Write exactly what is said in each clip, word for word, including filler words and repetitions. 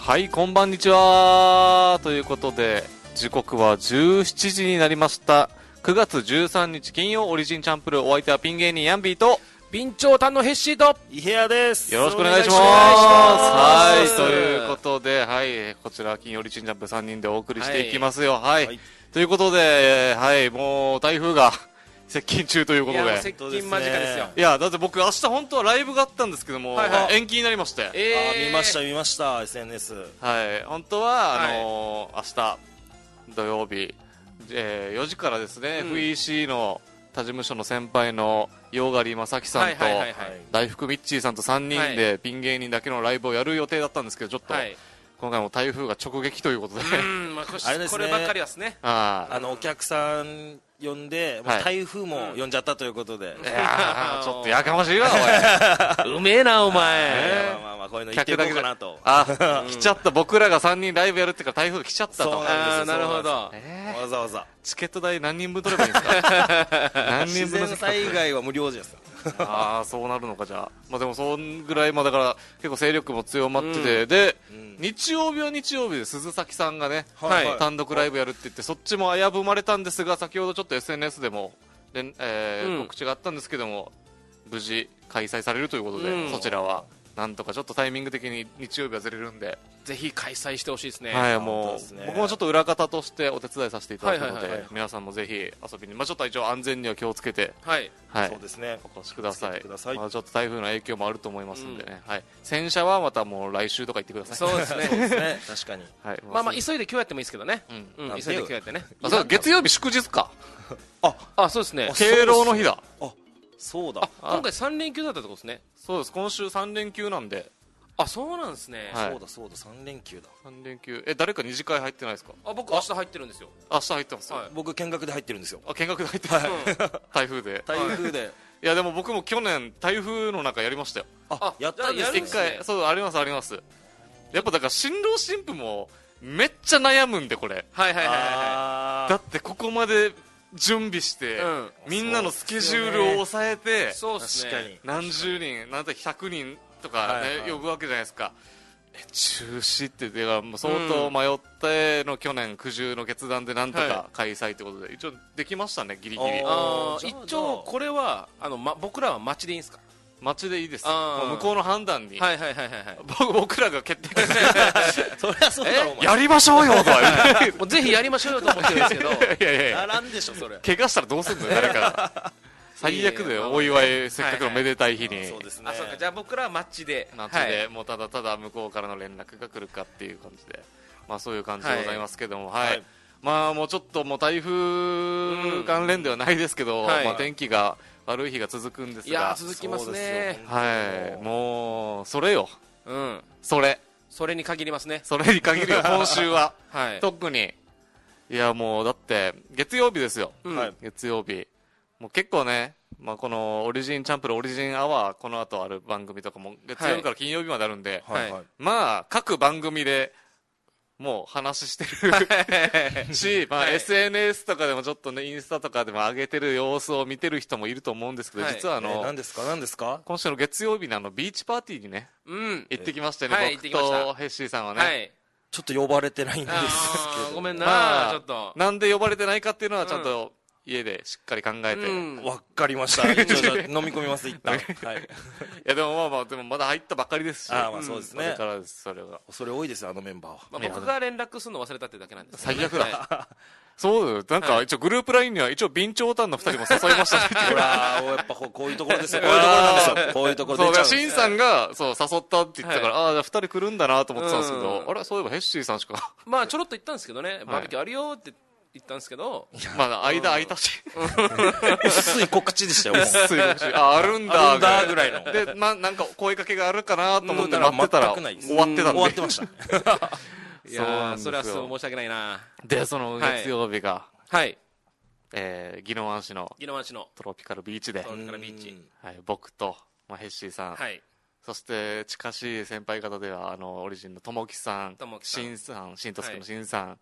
はい、こんばんにちはということで、時刻はじゅうしちじになりました。くがつじゅうさんにち金曜、オリジンチャンプル、お相手はピン芸人ヤンビーと備長炭のヘッシーとイヘアです。 よろしくお願いします。はい、ということで、はい、こちら金曜オリジンチャンプルさんにんでお送りしていきますよ。はい、はい、ということで、はい、もう台風が接近中ということで、いや接近間近ですよ。 いや、だって僕明日本当はライブがあったんですけども、はいはい、延期になりまして、 えー、あ見ました見ました エスエヌエス。 はい、本当はあのーはい、明日土曜日、えー、よじからですね、うん、エフイーシー の他事務所の先輩のヨーガリー正樹さんと大福ミッチーさんとさんにんでピン芸人だけのライブをやる予定だったんですけど、ちょっと、はい、今回も台風が直撃ということで、 うん、まあ、こ, あれですね、こればっかりはですね、 ああのお客さん呼んで、はい、台風も呼んじゃったということで、 うん、いやちょっとやかましいわおいうめえなお前、 えー、まあまあこういうの言っていこうかなと。 あ、来ちゃった、僕らがさんにんライブやるってから台風来ちゃったと。 そうなんです。 なるほど、 えー、わざわざチケット代何人分取ればいいんですか何人分の自然災害は無料じゃないですかああ、そうなるのか。じゃあ、まあ、でもそんぐらい、まあ、だから結構勢力も強まってて、うん、で、うん、日曜日は日曜日で鈴崎さんがね、はい、単独ライブやるって言って、そっちも危ぶまれたんですが、先ほどちょっと エスエヌエス でもで、えーうん、告知があったんですけども、無事開催されるということで、うん、そちらはなんとかちょっとタイミング的に日曜日はずれるんで、 ぜひ開催してほしいですね。 はい、もう、ね、僕もちょっと裏方としてお手伝いさせていただくので、はいはいはいはい、皆さんもぜひ遊びに、まあ、ちょっと一応安全には気をつけて、 はい、 はい、 そうですね、 お越しください。 ください。 まあ、ちょっと台風の影響もあると思いますんでね、うん、はい、洗車はまたもう来週とか行ってください。 そうですね、 そうですね確かに、 はい、 まあまあ急いで今日やってもいいですけどね、うんうん、急いで今日やってね。 あ、そう、月曜日祝日かああ、そうですね、 敬老の日だ。 あ、そうだ。 あ、今回さん連休だったってことですね。 そうです、今週さん連休なんで。 あ、そうなんですね、 はい、そうだそうだ、さん連休だ。 さん連休、え、誰か二次会入ってないですか？ あ、僕明日入ってるんですよ。 明日入ってます、 はい、僕見学で入ってるんですよ。 あ、見学で入ってます、はい、台風で台風で、はい、 いやでも僕も去年台風の中やりましたよ。 あ、やったんですね。 一回、そう、ありますあります。やっぱだから新郎新婦もめっちゃ悩むんで、これ。 はいはいはいはい。 だってここまで準備して、うん、みんなのスケジュールを抑えて、 そうですね、 確かに何十人、なんてひゃくにんとかね、はいはい、呼ぶわけじゃないですか。え、中止ってではもう相当迷っての去年苦渋の決断でなんとか開催ということで、はい、一応できましたね、ギリギリ。 あ、一応これはあの、ま、僕らは街でいいんですか？ 街でいいです。もう向こうの判断に、 はいはいはいはい、 僕らが決定そりゃそうだろ、お前やりましょうよとはもうぜひやりましょうよと思ってるんですけどいやいやいや、 やらんでしょそれ。 怪我したらどうすんのよ誰か最悪でお祝い、せっかくのめでたい日に。 そうですね。あ、そうか、じゃあ僕らはマッチでマッチで、はい、もうただただ向こうからの連絡が来るかっていう感じで、まあそういう感じでございますけども、はい、はい、まあもうちょっともう台風関連ではないですけど、はい、まあ天気が悪い日が続くんですが、 いや続きますね。 はい、もうそれよ、 うん、 それそれに限りますね。 それに限るよ今週は、 はい、 特に。いやもうだって月曜日ですよ、 うん、 月曜日もう結構ね、まあ、このオリジンチャンプルオリジンアワー、この後ある番組とかも月曜日から金曜日まであるんで、 はいはい、 まあ各番組でもう話してるし、まあ、エスエヌエス とかでもちょっとね、インスタとかでも上げてる様子を見てる人もいると思うんですけど、はい、実はあの、 えー、何ですか何ですか、 今週の月曜日のあのビーチパーティーにね、 うん、 行ってきましたよね、 はい、 僕とヘッシーさんはね、 はい、 ちょっと呼ばれてないんですけど、 ごめんな、 まあ、 ちょっとなんで呼ばれてないかっていうのはちゃんと家でしっかり考えて、 うん、分かりました一応じゃあ飲み込みます一旦はい、いやでもまあまあでもまだ入ったばっかりですし、 あ、まあそうですね、 それからです。それがそれ多いですよ、あのメンバーは。 まあ、僕が連絡するの忘れたってだけなんです、 ね、最悪だ、はい、そうなんか一応グループラインには一応備長炭のふたりも誘いましたねほらやっぱこういうところですよ、こういうところなんですよ、こういうところ出ちゃうんですよ。 シンさんがそう誘ったって言ったから、はい、ああじゃあふたり来るんだなと思ってたんですけど、あれそういえばヘッシーさんしかまあちょろっと言ったんですけどね、バーベキューあるよって言ったんですけど、 まだ間空いたし薄い告知でしたよ、もう薄い告知、ああるんだあるんだぐらいので、まあ、なんか声かけがあるかなと思って待ってたら終わってたんで、 終わってましたいやそれはそう申し訳ないな。 でその月曜日がはい、 えー、宜野湾市の宜野湾市のトロピカルビーチで、 トロピカルビーチ、 はい、僕と、まあ、ヘッシーさん、 はい、 そして近しい先輩方ではあのオリジンのともきさん、 しんさん、しんとすけのしんさん、はい、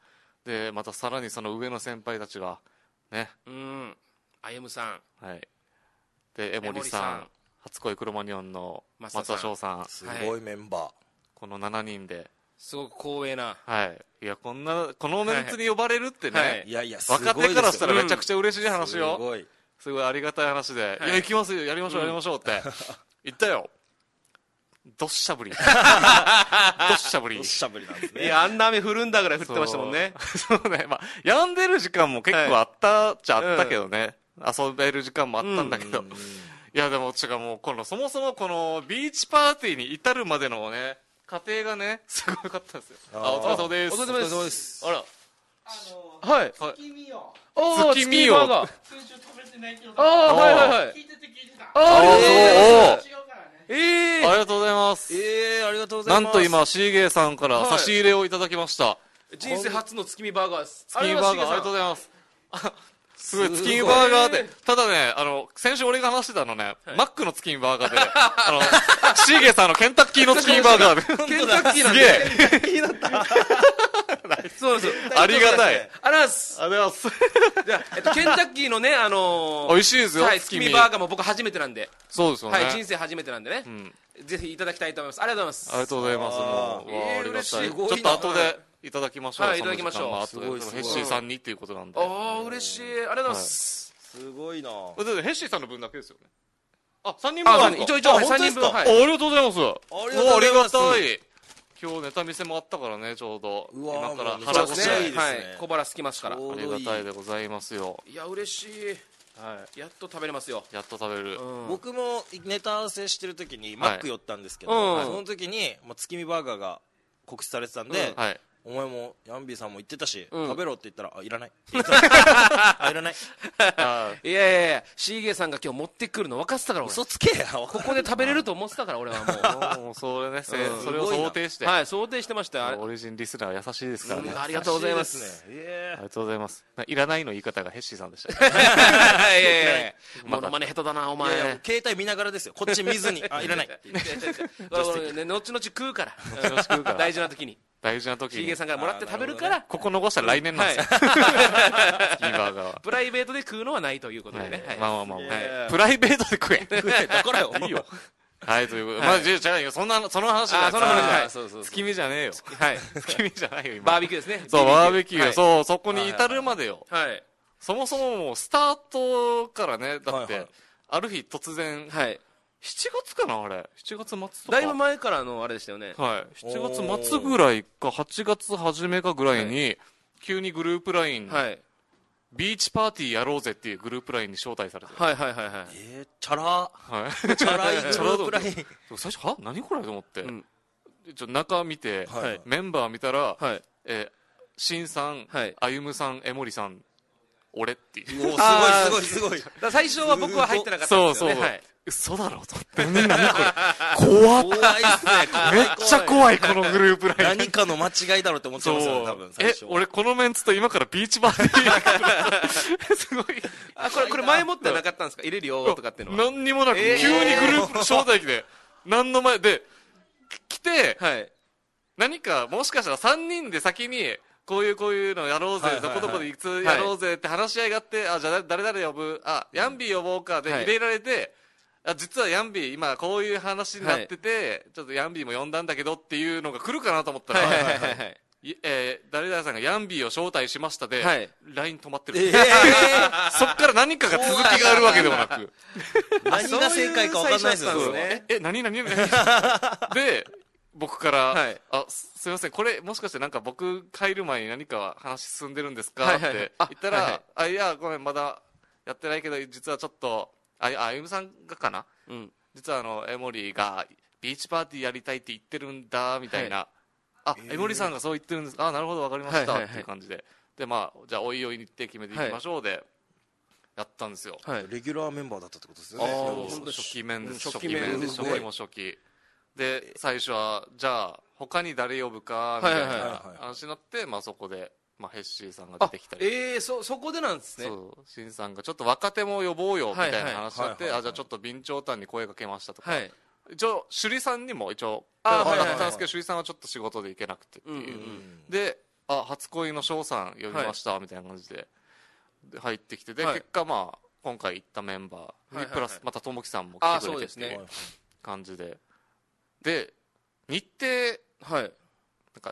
でまたさらにその上の先輩たちがね、 うん、あゆむさん、 はい、で江森さん、初恋クロマニオンの松田翔さん、 すごいメンバー、 このしちにんですごく光栄な。 はい。いや、こんな、このメンツに呼ばれるってね、 はいはいいやいやすごいですよ若手からしたらめちゃくちゃ嬉しい話よ。 すごいすごいありがたい話で、 はいいや、行きますよ、やりましょう、やりましょうって言ったよ。どっしゃぶり。どっしゃぶり。 おしゃぶりなんですね。 いや、あんな雨降るんだぐらい降ってましたもんね。 そうそうね。まあ、病んでる時間も結構あったっちゃあったけどね。遊べる時間もあったんだけど。 うんいや、でも、違う、もう、この、そもそもこの、ビーチパーティーに至るまでのね、過程がね、すごかったんですよ。あ、お疲れ様です。 お疲れ様ですあら。 あのはい。 月見よおー、 月見よバーガー。 先週食べてないけどああ、はいはいはい。 聞いてて聞いてたあー、ありがとうございます。 違うからねええありがとうございます。 えー、ありがとうござます。 ないんと今、シーゲーさんからはい差し入れをいただきました。 人生初の月見バーガーです。 月見バーガー、ありがとうごいざいます。あすごい、 すごい月見バーガーで。ただね、あの、先週俺が話してたのね、マックの月見バーガーで、あの、シーゲーさんのケンタッキーの月見バーガーで。 ケンタッキーなんすで。 げえ。 そうなんですよ。 ありがたい。 あらっす。 ありがとうございます。 じゃあ、えっと、ケンタッキーのね、あのー、 美味しいですよ、 はい、月見バーガー。 ガーも僕初めてなんで、 そうですよね。 はい、人生初めてなんでねう、ん。 ぜひいただきたいと思います。ありがとうございます。 ありがとうございます。 あーもう、わあ、 えーありがたい。ち嬉しいょっと後でいただきましょう。 はいその時間いただきましょうまあ後すごいすごいでヘッシーさんにっていうことなんで。 ああ、嬉しい。ありがとうございます。 すごいな。 だってヘッシーさんの分だけですよね。あ、さんにん分あ、 あるんですか一応一応、はい、3 本当ですか人分、はあ、あい。 りがとうございます。 ありがとうございますおありがたい。今日ネタ見せもあったからね、ちょうど。 うわー今からもう腹ごしらえ。 めちゃくちゃいいですねはい。小腹すきますから。 ちょありがたいでございますよ。 いや、嬉しい。 はやっと食べれますよ。 い。やっと食べる。 うん。 僕もネタ合わせしてる時にマック寄ったんですけど、 うんその時に、まあ、月見バーガーが告知されてたんで、 うんはい。 お前もヤンビーさんも言ってたし、 うん食べろって言ったら、あ、いらないあ、いらないあいやいやいや、シーゲーさんが今日持ってくるの分かってたから、俺。 嘘つけやここで食べれると思ってたから、俺はもーもうそれね、せうんそれを想定して。 う。はい、想定してましたよ。あれオリジンリスナーは優しいですからね。 うんあありがとうございます。 優しいですねえりがとうございます。いらないの言い方がヘッシーさんでした。 いやいやいやモノマネ下手だな、おえいやいや前。 携帯見ながらですよ、こっち見ずに、あ、いらないって言ってこれこれね後々食うから。 後々食うから大事な時に。 大事な時にシーゲー。さんからもらって食べるから。 ここ残したら来年なんはいですよ。。月見バーガーは。 プライベートで食うのはないということでね。はいまあまあまあますげえあ。プライベートで食え。 だからよいいよ。はい、ということで。まあ、じゃあ違うよ。そんな、その話だよあその話はいそうそうそう月見じゃねえよ。 はい。 月見じゃないよ、今。 バーベキューですね。 そう、バーベキューはいよ。そう、そこに至るまでよ。 はい。 そもそももう、スタートからね、だってはいはい、 ある日突然、 はい。 しちがつかな、あれ。しちがつ末とか。 だいぶ前からのあれでしたよね。 はい。しちがつ末ぐらいか、はちがつ初めかぐらいに、急にグループライン、 はい。 ビーチパーティーやろうぜっていうグループラインに招待されて。 はいはいはいはい。 えー、チャラはい。 チャラいグループライン最初、は何これと思って。 うんちょ中見て、 はいメンバー見たら、 はい。 えー、シンさん、 はいあゆむさん、江森さん、俺っていう。 おーあーすごいすごいすごいだから最初は僕は入ってなかったんそうそう。 ですよね。はい。 嘘だろと思って。何何これ。怖っ。 怖いっすねめっちゃ怖い、このグループライン。 何かの間違いだろうって思っちゃいますよね、多分最え初、は俺このメンツと今からビーチバーティーすごい。 あ、これ、これ前もってなかったんですか入れるよとかっていうのは。 何にもなく、 えー急にグループ招待機で、何の前で、来て、 はい。 何か、もしかしたらさんにんで先に、こういうこういうのやろうぜ、 はいはいはいどこどこでいつやろうぜって話し合いがあって、あ、じゃあ誰々呼ぶ、あ、ヤンビー呼ぼうかではい入れられて、あ、実はヤンビー今こういう話になってて、ちょっとヤンビーも呼んだんだけどっていうのが来るかなと思ったら、 はいはいはいはいはい。 いえー誰々さんがヤンビーを招待しましたで、 はいライン 止まってる。 えそっから何かが続きがあるわけでもなく。 ー、何が正解か分かんないですよそういう最初だったんですねねえ、何何何で、僕から、 はいあ、すすいません、これ、もしかしてなんか僕帰る前に何か話進んでるんですか、 はいはいはいってあ言ったら、 はいはいあ、いや、ごめん、まだやってないけど、実はちょっと、あ、あゆむさんがかなうん。 実はあの、エモリが、ビーチパーティーやりたいって言ってるんだ、みたいな。あ、エモリさんがそう言ってるんですかあ、なるほど、わかりました、 はいはいはいっていう感じで。で、まあ、じゃあ、おいおいにって決めていきましょうで、やったんですよ。 はい。 レギュラーメンバーだったってことですよあーねそう本当初期面です、 うん初期面です、 初期面初期も初期。で、最初は、じゃあ、他に誰呼ぶか、みたいはいはいはいなはい話になって、まあそこで、まあヘッシーさんが出あてきたり。 ええ、そ、そこでなんですね。 そう、シンさんがちょっと若手も呼ぼうよ、みたいなはいはい話になって、 はいはいはいあ、じゃあちょっと備長炭に声かけましたとか。 はい。 一応、首里さんにも一応、 あ声がかかはいはいはいったんですけど、首里さんはちょっと仕事で行けなくてっていう。 うんうんうんで、あ、初恋の翔さん呼びました、みたいな感じで、で入ってきて、で、 はい結果まあ、今回行ったメンバーはいはいにプラス、またともきさんもあ来てくれてっていうそうですね感じで。で、日程、 はい。 なんか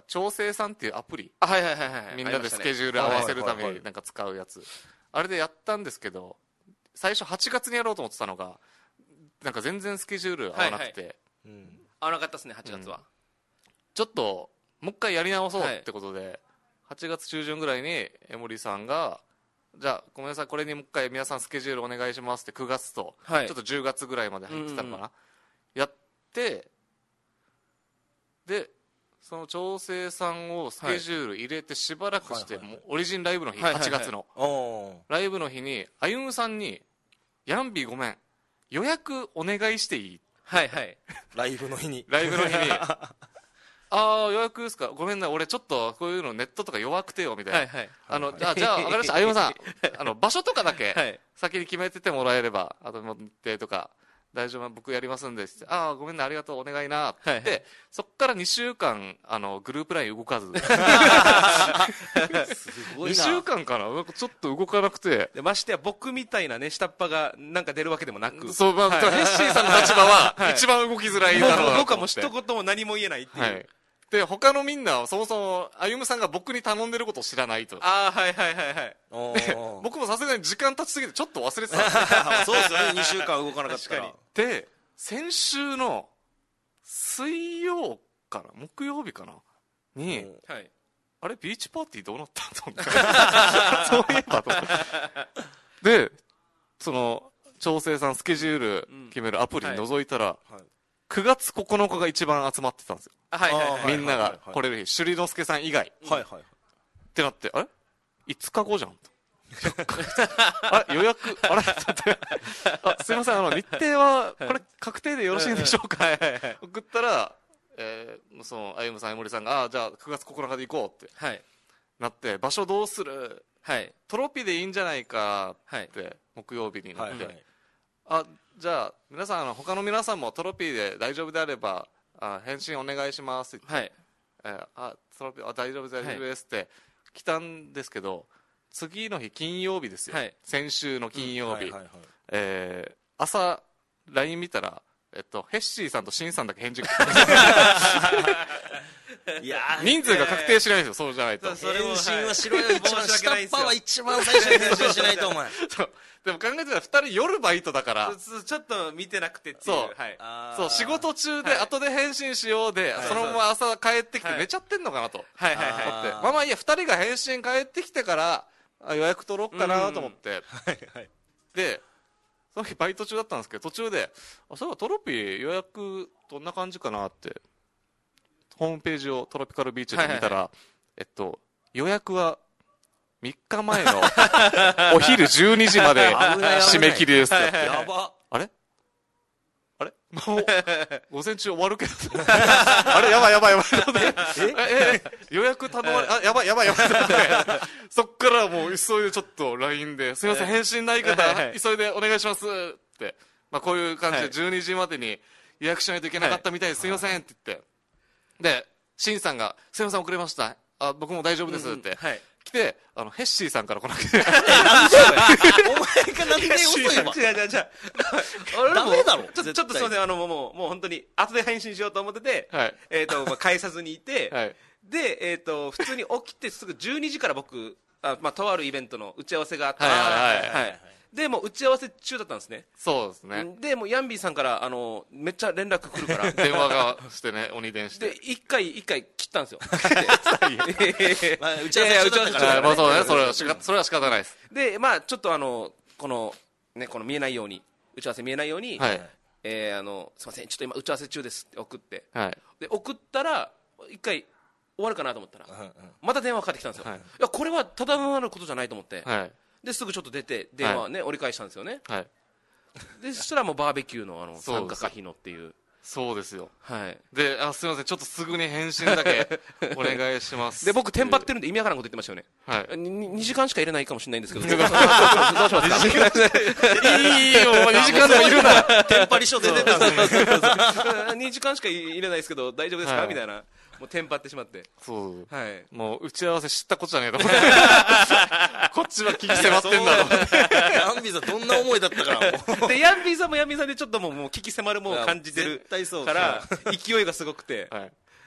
調整さんっていうアプリ、 あ、はいはいはいはい。 みんなでスケジュール合わせるためになんか使うやつ、あれでやったんですけど、最初はちがつにやろうと思ってたのがなんか全然スケジュール合わなくて、はいはい、 うん、合わなかったですねはちがつは、うん、 ちょっともう一回やり直そうってことで、はい、はちがつ中旬ぐらいに江森さんがじゃあごめんなさいこれにもう一回皆さんスケジュールお願いしますってくがつと、はい、ちょっとじゅうがつぐらいまで入ってたのかな、うんうん、やってでその調整さんをスケジュール入れてしばらくして、はい、もうオリジンライブの日、はいはいはい、はちがつの、はいはいはい、ライブの日にあゆむさんにヤンビーごめん予約お願いしていい、 はいはい、 ライブの日にライブの日にああ予約ですかごめんな俺ちょっとこういうのネットとか弱くてよみたいな、はいはい、あのじゃあじゃあ分かりましたあゆむさんあの場所とかだけ先に決めててもらえればあと日程とか大丈夫僕やりますんでってああごめんなありがとうお願いなって、はいはい、そっからにしゅうかんあのグループライン動かずすごいなにしゅうかんかななんかちょっと動かなくてでましてや僕みたいなね下っ端がなんか出るわけでもなくそう、まあはい、ヘッシーさんの立場は一番動きづらいだろうな僕はもう一言も何も言えないっていう、はいで他のみんなはそもそもあゆむさんが僕に頼んでることを知らないとああはいはいはいはいで僕もさすがに時間経ちすぎてちょっと忘れてたんですそうですよねにしゅうかん動かなかったらで先週の水曜かな木曜日かなに、はい、あれビーチパーティーどうなったんと思ってそういえばと思ってでその調整さんスケジュール決めるアプリに覗いたら、うんはいはいくがつここのかが一番集まってたんですよ、はいはいはい、みんなが来れる日首里之助さん以外、はいはいはい、ってなってあれいつかごじゃんとあれ予約あれあすいませんあの日程はこれ確定でよろしいでしょうか、はいはいはい、送ったら、えー、そのあゆむさん江森さんがあじゃあくがつここのかで行こうって、はい、なって場所どうする、はい、トロピでいいんじゃないかって、はい、木曜日になって、はいはい、あじゃあ皆さんあの他の皆さんもトロピーで大丈夫であればあ返信お願いしますって言って、はいえー、あトロピーあ大丈夫大丈夫ですって来たんですけど、次の日金曜日ですよ、はい、先週の金曜日、うんはいはいはいえー、朝 ライン 見たら、えっと、ヘッシーさんとシンさんだけ返事が来ていや人数が確定しないんですよそうじゃないと返信はしろよ一番下っ端は一番最初に返信しないとお前そうでも考えてたらふたり夜バイトだからちょっと見てなくてっていうそう、はい、そう仕事中で後で返信しようで、はい、そのまま朝帰ってきて寝ちゃってんのかなとはいはいはいまあまあいいやふたりが返信帰ってきてから予約取ろうかなと思って、はいはい、でその日バイト中だったんですけど途中であそういえばトロピー予約どんな感じかなってホームページをトロピカルビーチで見たら、はいはいはい、えっと予約はみっかまえのお昼じゅうにじまで締め切りですって、やばあれあれもう午前中終わるけどあれやばいやばいやばいええ予約頼まれあやばいやばいやばいそっからもう急いでちょっと ライン ですいません返信ない方急いでお願いしますって、まあ、こういう感じでじゅうにじまでに予約しないといけなかったみたいです、はい、すいませんって言ってでシンさんがすいません遅れましたあ僕も大丈夫ですって、うんうんはい来てあのヘッシーさんから来なくてなんでお前がなんで遅いわ違う違う違うダメだろちょっとちょっとすいませんあのもうもう本当に後で返信しようと思ってて、はいえーとまあ、返さずにいて、はい、で、えーと普通に起きてすぐじゅうにじから僕あ、まあ、とあるイベントの打ち合わせがあってはいはいはいはいでもう打ち合わせ中だったんですねそうですねでもうヤンビーさんからあのめっちゃ連絡来るから電話がしてね鬼電してで一回一回切ったんですよまあ打ち合わせ中だったからまあそうねそれはしかそれは仕方ないですでまあちょっとあのこのねこの見えないように打ち合わせ見えないように、はいえー、あのすいませんちょっと今打ち合わせ中ですって送って、はい、で送ったら一回終わるかなと思ったら、うんうん、また電話かかってきたんですよ、はい、いやこれはただなることじゃないと思って、はいですぐちょっと出て電話ね、はい、折り返したんですよね、はい、でそしたらもうバーベキューのあの参加可否のっていうそうですよ、はい、であすみませんちょっとすぐに返信だけお願いしますで僕テンパってるんで意味わからんこと言ってましたよね、はい、ににじかんしか入れないかもしれないんですけどどうしますかいいよにじかんでもいるなテンパり書出てたんでにじかんしか入れないですけど大丈夫ですか、はい、みたいなもうテンパってしまってそう、はい、もう打ち合わせ知ったことじゃねえと思ってこっちは聞き迫ってんだと思ってヤンビーさんどんな思いだったからもうでヤンビーさんもヤンビーさんでちょっともうもう聞き迫るもう感じてるから勢いがすごくて、はい、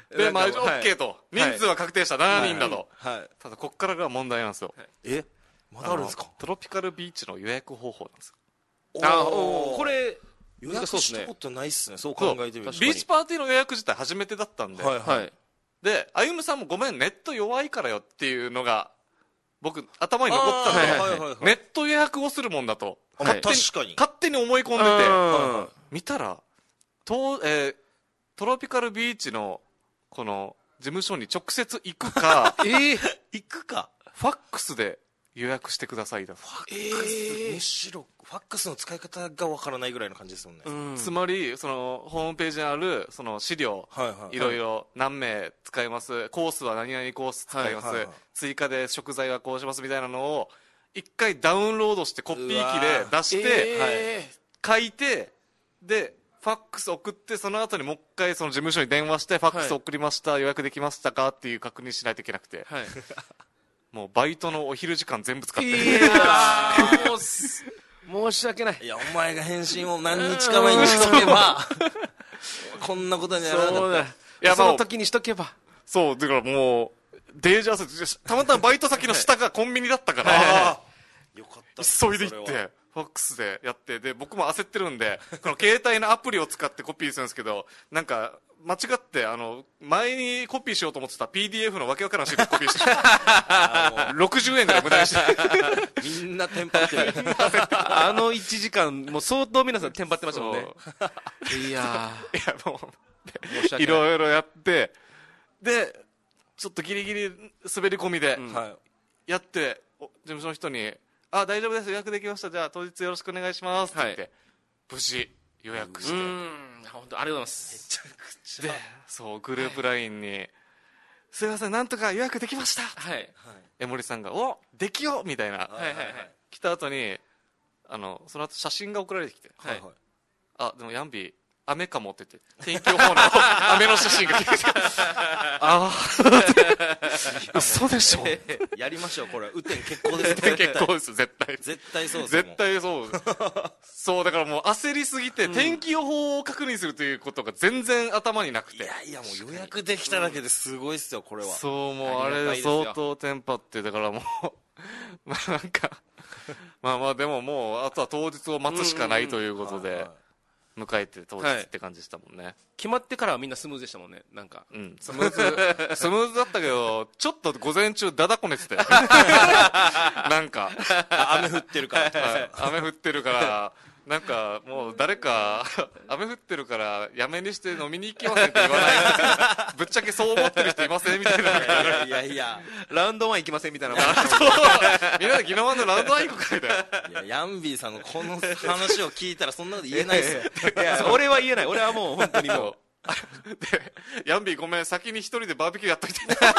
でまあなんかもう OK と、人数は確定した、しちにんだと、 はい。 ただこっからが問題なんですよ。 えまだあるんですか？ トロピカルビーチの予約方法なんですよ。 あおーこれ予約したことないっすね、そうそう考えてみると。 ビーチパーティーの予約自体初めてだったんで、 はいはいで歩夢さんもごめんネット弱いからよっていうのが僕頭に残ってたんで、 あーはいはいはいネット予約をするもんだとあ勝手に確かに勝手に思い込んでて、 うん見たらと、えートロピカルビーチのこの事務所に直接行くかえー、 行くか。 ファックスで予約してくださいだと、 ファックス、むしろファックスの使い方がわからないぐらいの感じですもんね。 うんつまりそのホームページにあるその資料、 はいはいいろいろ何名使います、コースは何々コース使います、 はいはいはい追加で食材はこうしますみたいなのを一回ダウンロードしてコピー機で出してえ書いて、でファックス送って、その後にもう一回その事務所に電話してファックス送りました、はい、予約できましたかっていう確認しないといけなくて、 ーはいもうバイトのお昼時間全部使ってる、 いやーもうす申し訳ない。 いや、お前が返信を何日か前にしとけばこんなことにならなかった。 そうだ。 いやその時にしとけば。 そうだからもうデージャースたまたまバイト先の下がコンビニだったから、 あーよかったっす急いで行っそれはてファックスでやって、で僕も焦ってるんでこの携帯のアプリを使ってコピーするんですけど、なんか間違ってあの前にコピーしようと思ってた ピーディーエフ のわけわからんシートコピーしてろくじゅうえんぐらい無駄にしてみんなテンパってるあのいちじかん、もう相当皆さんテンパってましたもんね。いやいやもー、申し訳ない。 ういろいろやってでちょっとギリギリ滑り込みでうんはいやって、お事務所の人に「あ大丈夫です予約できました、じゃあ当日よろしくお願いします」って言って、 はい無事予約して、 うーん、本当ありがとうございます。 でそうグループ ライン に、すいませんなんとか予約できました」 はい。 江森さんが「おできよ!」みたいな、 はいはいはい。 来た後にあのその後写真が送られてきて「 はいはいあでもヤンビー雨かも」って言って天気予報の雨の写真が来てああ嘘でしょやりましょうこれ雨天決行ですね結構です絶対絶対そうです絶対そうそうだからもう焦りすぎて、天気予報を確認するということが全然頭になくて、 いやいやもう予約できただけですごいっすよこれは。 そうもうあれで相当テンパって、だからもうまあなんかまあまあでももうあとは当日を待つしかないということではいはい迎えて当日って感じでしたもんね、 決まってからはみんなスムーズでしたもんね。なんか。 うん、スムーズスムーズだったけどちょっと午前中だだこねてたよなんかあ雨降ってるからはい雨降ってるからなんかもう誰か雨降ってるからやめにして飲みに行きませんって言わないぶっちゃけそう思ってる人いませんみたいな、 いやいやいやラウンドワン行きませんみたいな。 みんなでギノワンのラウンドワン行くかみたいないやヤンビーさんのこの話を聞いたらそんなこと言えないっすよいや、俺は言えない。俺はもう本当にもう。 でヤンビーごめん先に一人でバーベキューやっといていや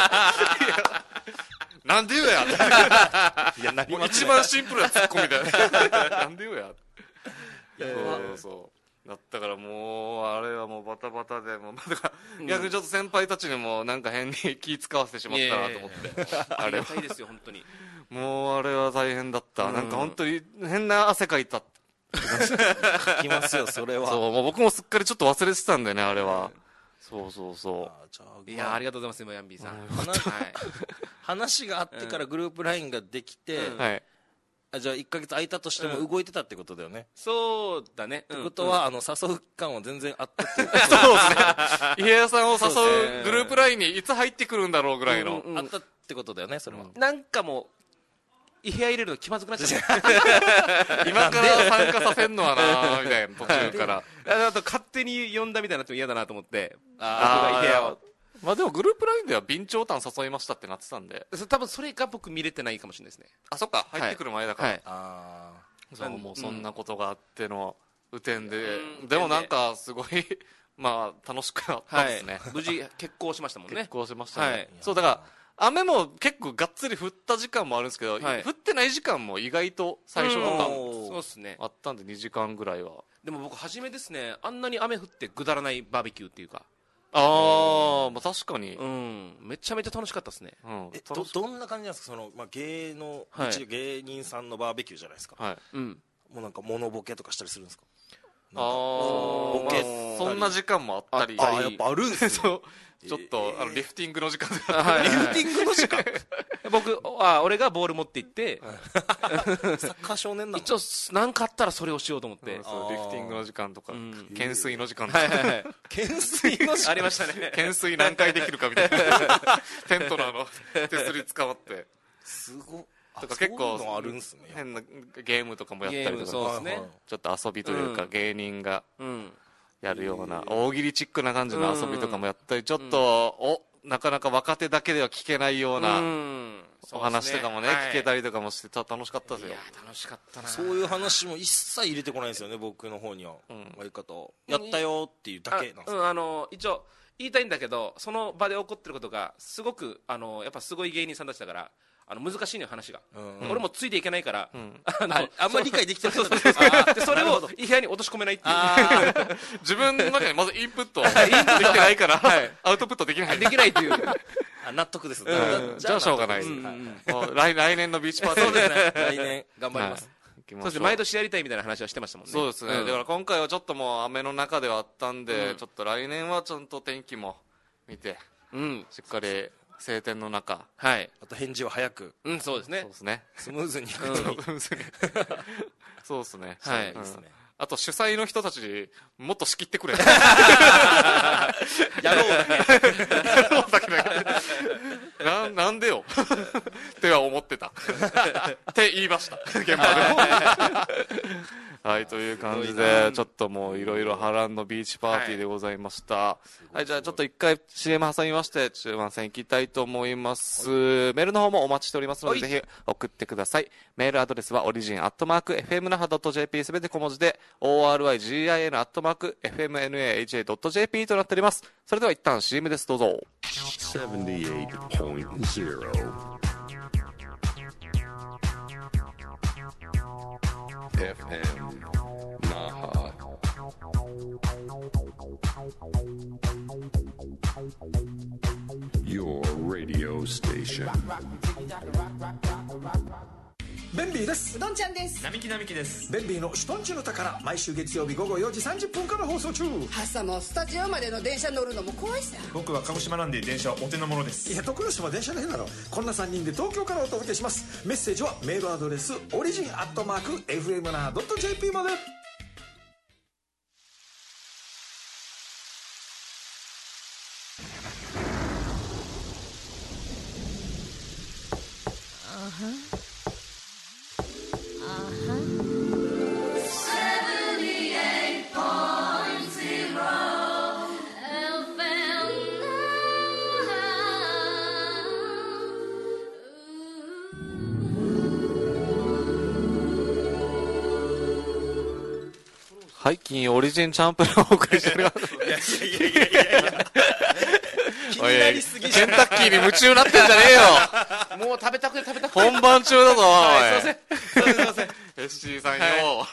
なんで言うやいやなりもうます一番シンプルなツッコミだよなんで言うやそうそうだったからもうあれはもうバタバタでもうだから逆にちょっと先輩たちにもなんか変に気使わせてしまったなと思ってああれはりがたいですよ、本当に。 もうあれは大変だったなんか本当に変な汗かいた聞きますよそれは。 そうもう僕もすっかりちょっと忘れてたんだよねあれはそうそうそあじゃあいや、ありがとうございます、今ヤンビーさん。 話はい。 話があってからグループ ライン ができて、 うはいあじゃあいっかげつ空いたとしても動いてたってことだよね、 そうだね。 ってことは、あの誘う感は全然あったっていうそうですね伊平屋さんをそうですね誘うグループ ライン にいつ入ってくるんだろうぐらいの、 うんうんあったってことだよねそれは、 なんかもう、部屋入れるの気まずくなっちゃった。 今から参加させんのはなみたいな途中からあと勝手に呼んだみたいになっても嫌だなと思って、 あ僕が部屋を。 まあでもグループ ライン では備長炭誘いましたってなってたんで、 そ多分それが僕見れてないかもしれないですね。 あそっか入ってくる前だから、 はい。 あそううんもうそんなことがあっての雨天で、 うんでもなんかすごいまあ楽しくなったはいですね、。 無事決行しましたもんね結。構しましたね、 はいそうだから雨も結構がっつり降った時間もあるんですけど、 はい降ってない時間も意外と最初のうん間そうっすね。 あったんでにじかんぐらいはでも僕初めですね、あんなに雨降ってぐだらないバーベキューっていうか、 ああまあ確かに、 うん、めちゃめちゃ楽しかったですね。 うんえどどんな感じなんですかその、まあ、芸能、 はい一応芸人さんのバーベキューじゃないですか、 はいうん。 もうなんかモノボケとかしたりするんですかあボケそんな時間もあったり、 ああやっぱあるんですよちょっとあのリフティングの時間があったリフティングの時間僕あ俺がボール持って行ってサッカー少年なの一応何かあったらそれをしようと思って、 そうリフティングの時間とか懸垂の時間とか懸垂の時間ありましたね懸垂何回できるかみたいなテントのあの手すり捕まってすごっとか結構あるんすね変なゲームとかもやったりとかそうですねちょっと遊びというか芸人がやるような大喜利チックな感じの遊びとかもやったりちょっとおなかなか若手だけでは聞けないようなお話とかもね聞けたりとかもして楽しかったですよ。いや楽しかったな。 そういう話も一切入れてこないんですよね僕の方には相方をやったよっていうだけなんですよ。 あの一応言いたいんだけどその場で起こってることがすごくあのやっぱすごい芸人さんたちだからあの難しいのよ話が、うん、俺もついていけないから、うん、あのあ, あんまり理解できてないでそれを部屋に落とし込めないっていう自分の中にまずインプットできてないから、はい、アウトプットできないできないっていう納得です、 うん、じゃあしょうがないです、うんうん、来, 来年のビーチパーティーそうですね来年頑張ります、 はい、そうです毎年やりたいみたいな話はしてましたもんね。 そうですね、うん、だから今回はちょっともう雨の中ではあったんで、うん、ちょっと来年はちゃんと天気も見て、うん、しっかり晴天の中、 はい、 あと返事は早く、 うん、そうですね、 そうですね、 スムーズにいくように、うん、そうですね、はい、うん、あと主催の人たちもっと仕切ってくれやろうだけやろうだけだけな, なんでよっては思ってたって言いました現場ではいという感じでちょっともういろいろ波乱のビーチパーティーでございました、はい、はい、じゃあちょっと一回 シーエム 挟みまして中盤戦いきたいと思います。メールの方もお待ちしておりますのでぜひ送ってください。メールアドレスはオリジンアットマーク エフエムナハドットジェーピー すべて小文字で オーアールワイジーアイエヌ アットマーク エフエムエヌエーエイチエー ドット ジェーピー となっております。それでは一旦 シーエム です、どうぞ。 エフエム Naha Your radio station ベンビーです。 うどんちゃんです。 並木並木です。 ベンビーのシュトンチュの宝毎週月曜日午後よじさんじゅっぷんから放送中。 朝もスタジオまでの電車乗るのも怖いさ。 僕は鹿児島なんで電車はお手の物です。 いや徳之島電車の変なの。こんなさんにんで東京からお届けします。メッセージはメールアドレスオリジンアットマーク エフエムナードットジェーピー まで。 はい、金曜オリジンチャンプルをお送りしております。 いやいやいやいやいや気になりすぎケンタッキーに夢中になってんじゃねえよもう食べたくて食べたくて本番中だぞ、 はい、すいませんすいませんエッシーさんよ、はい、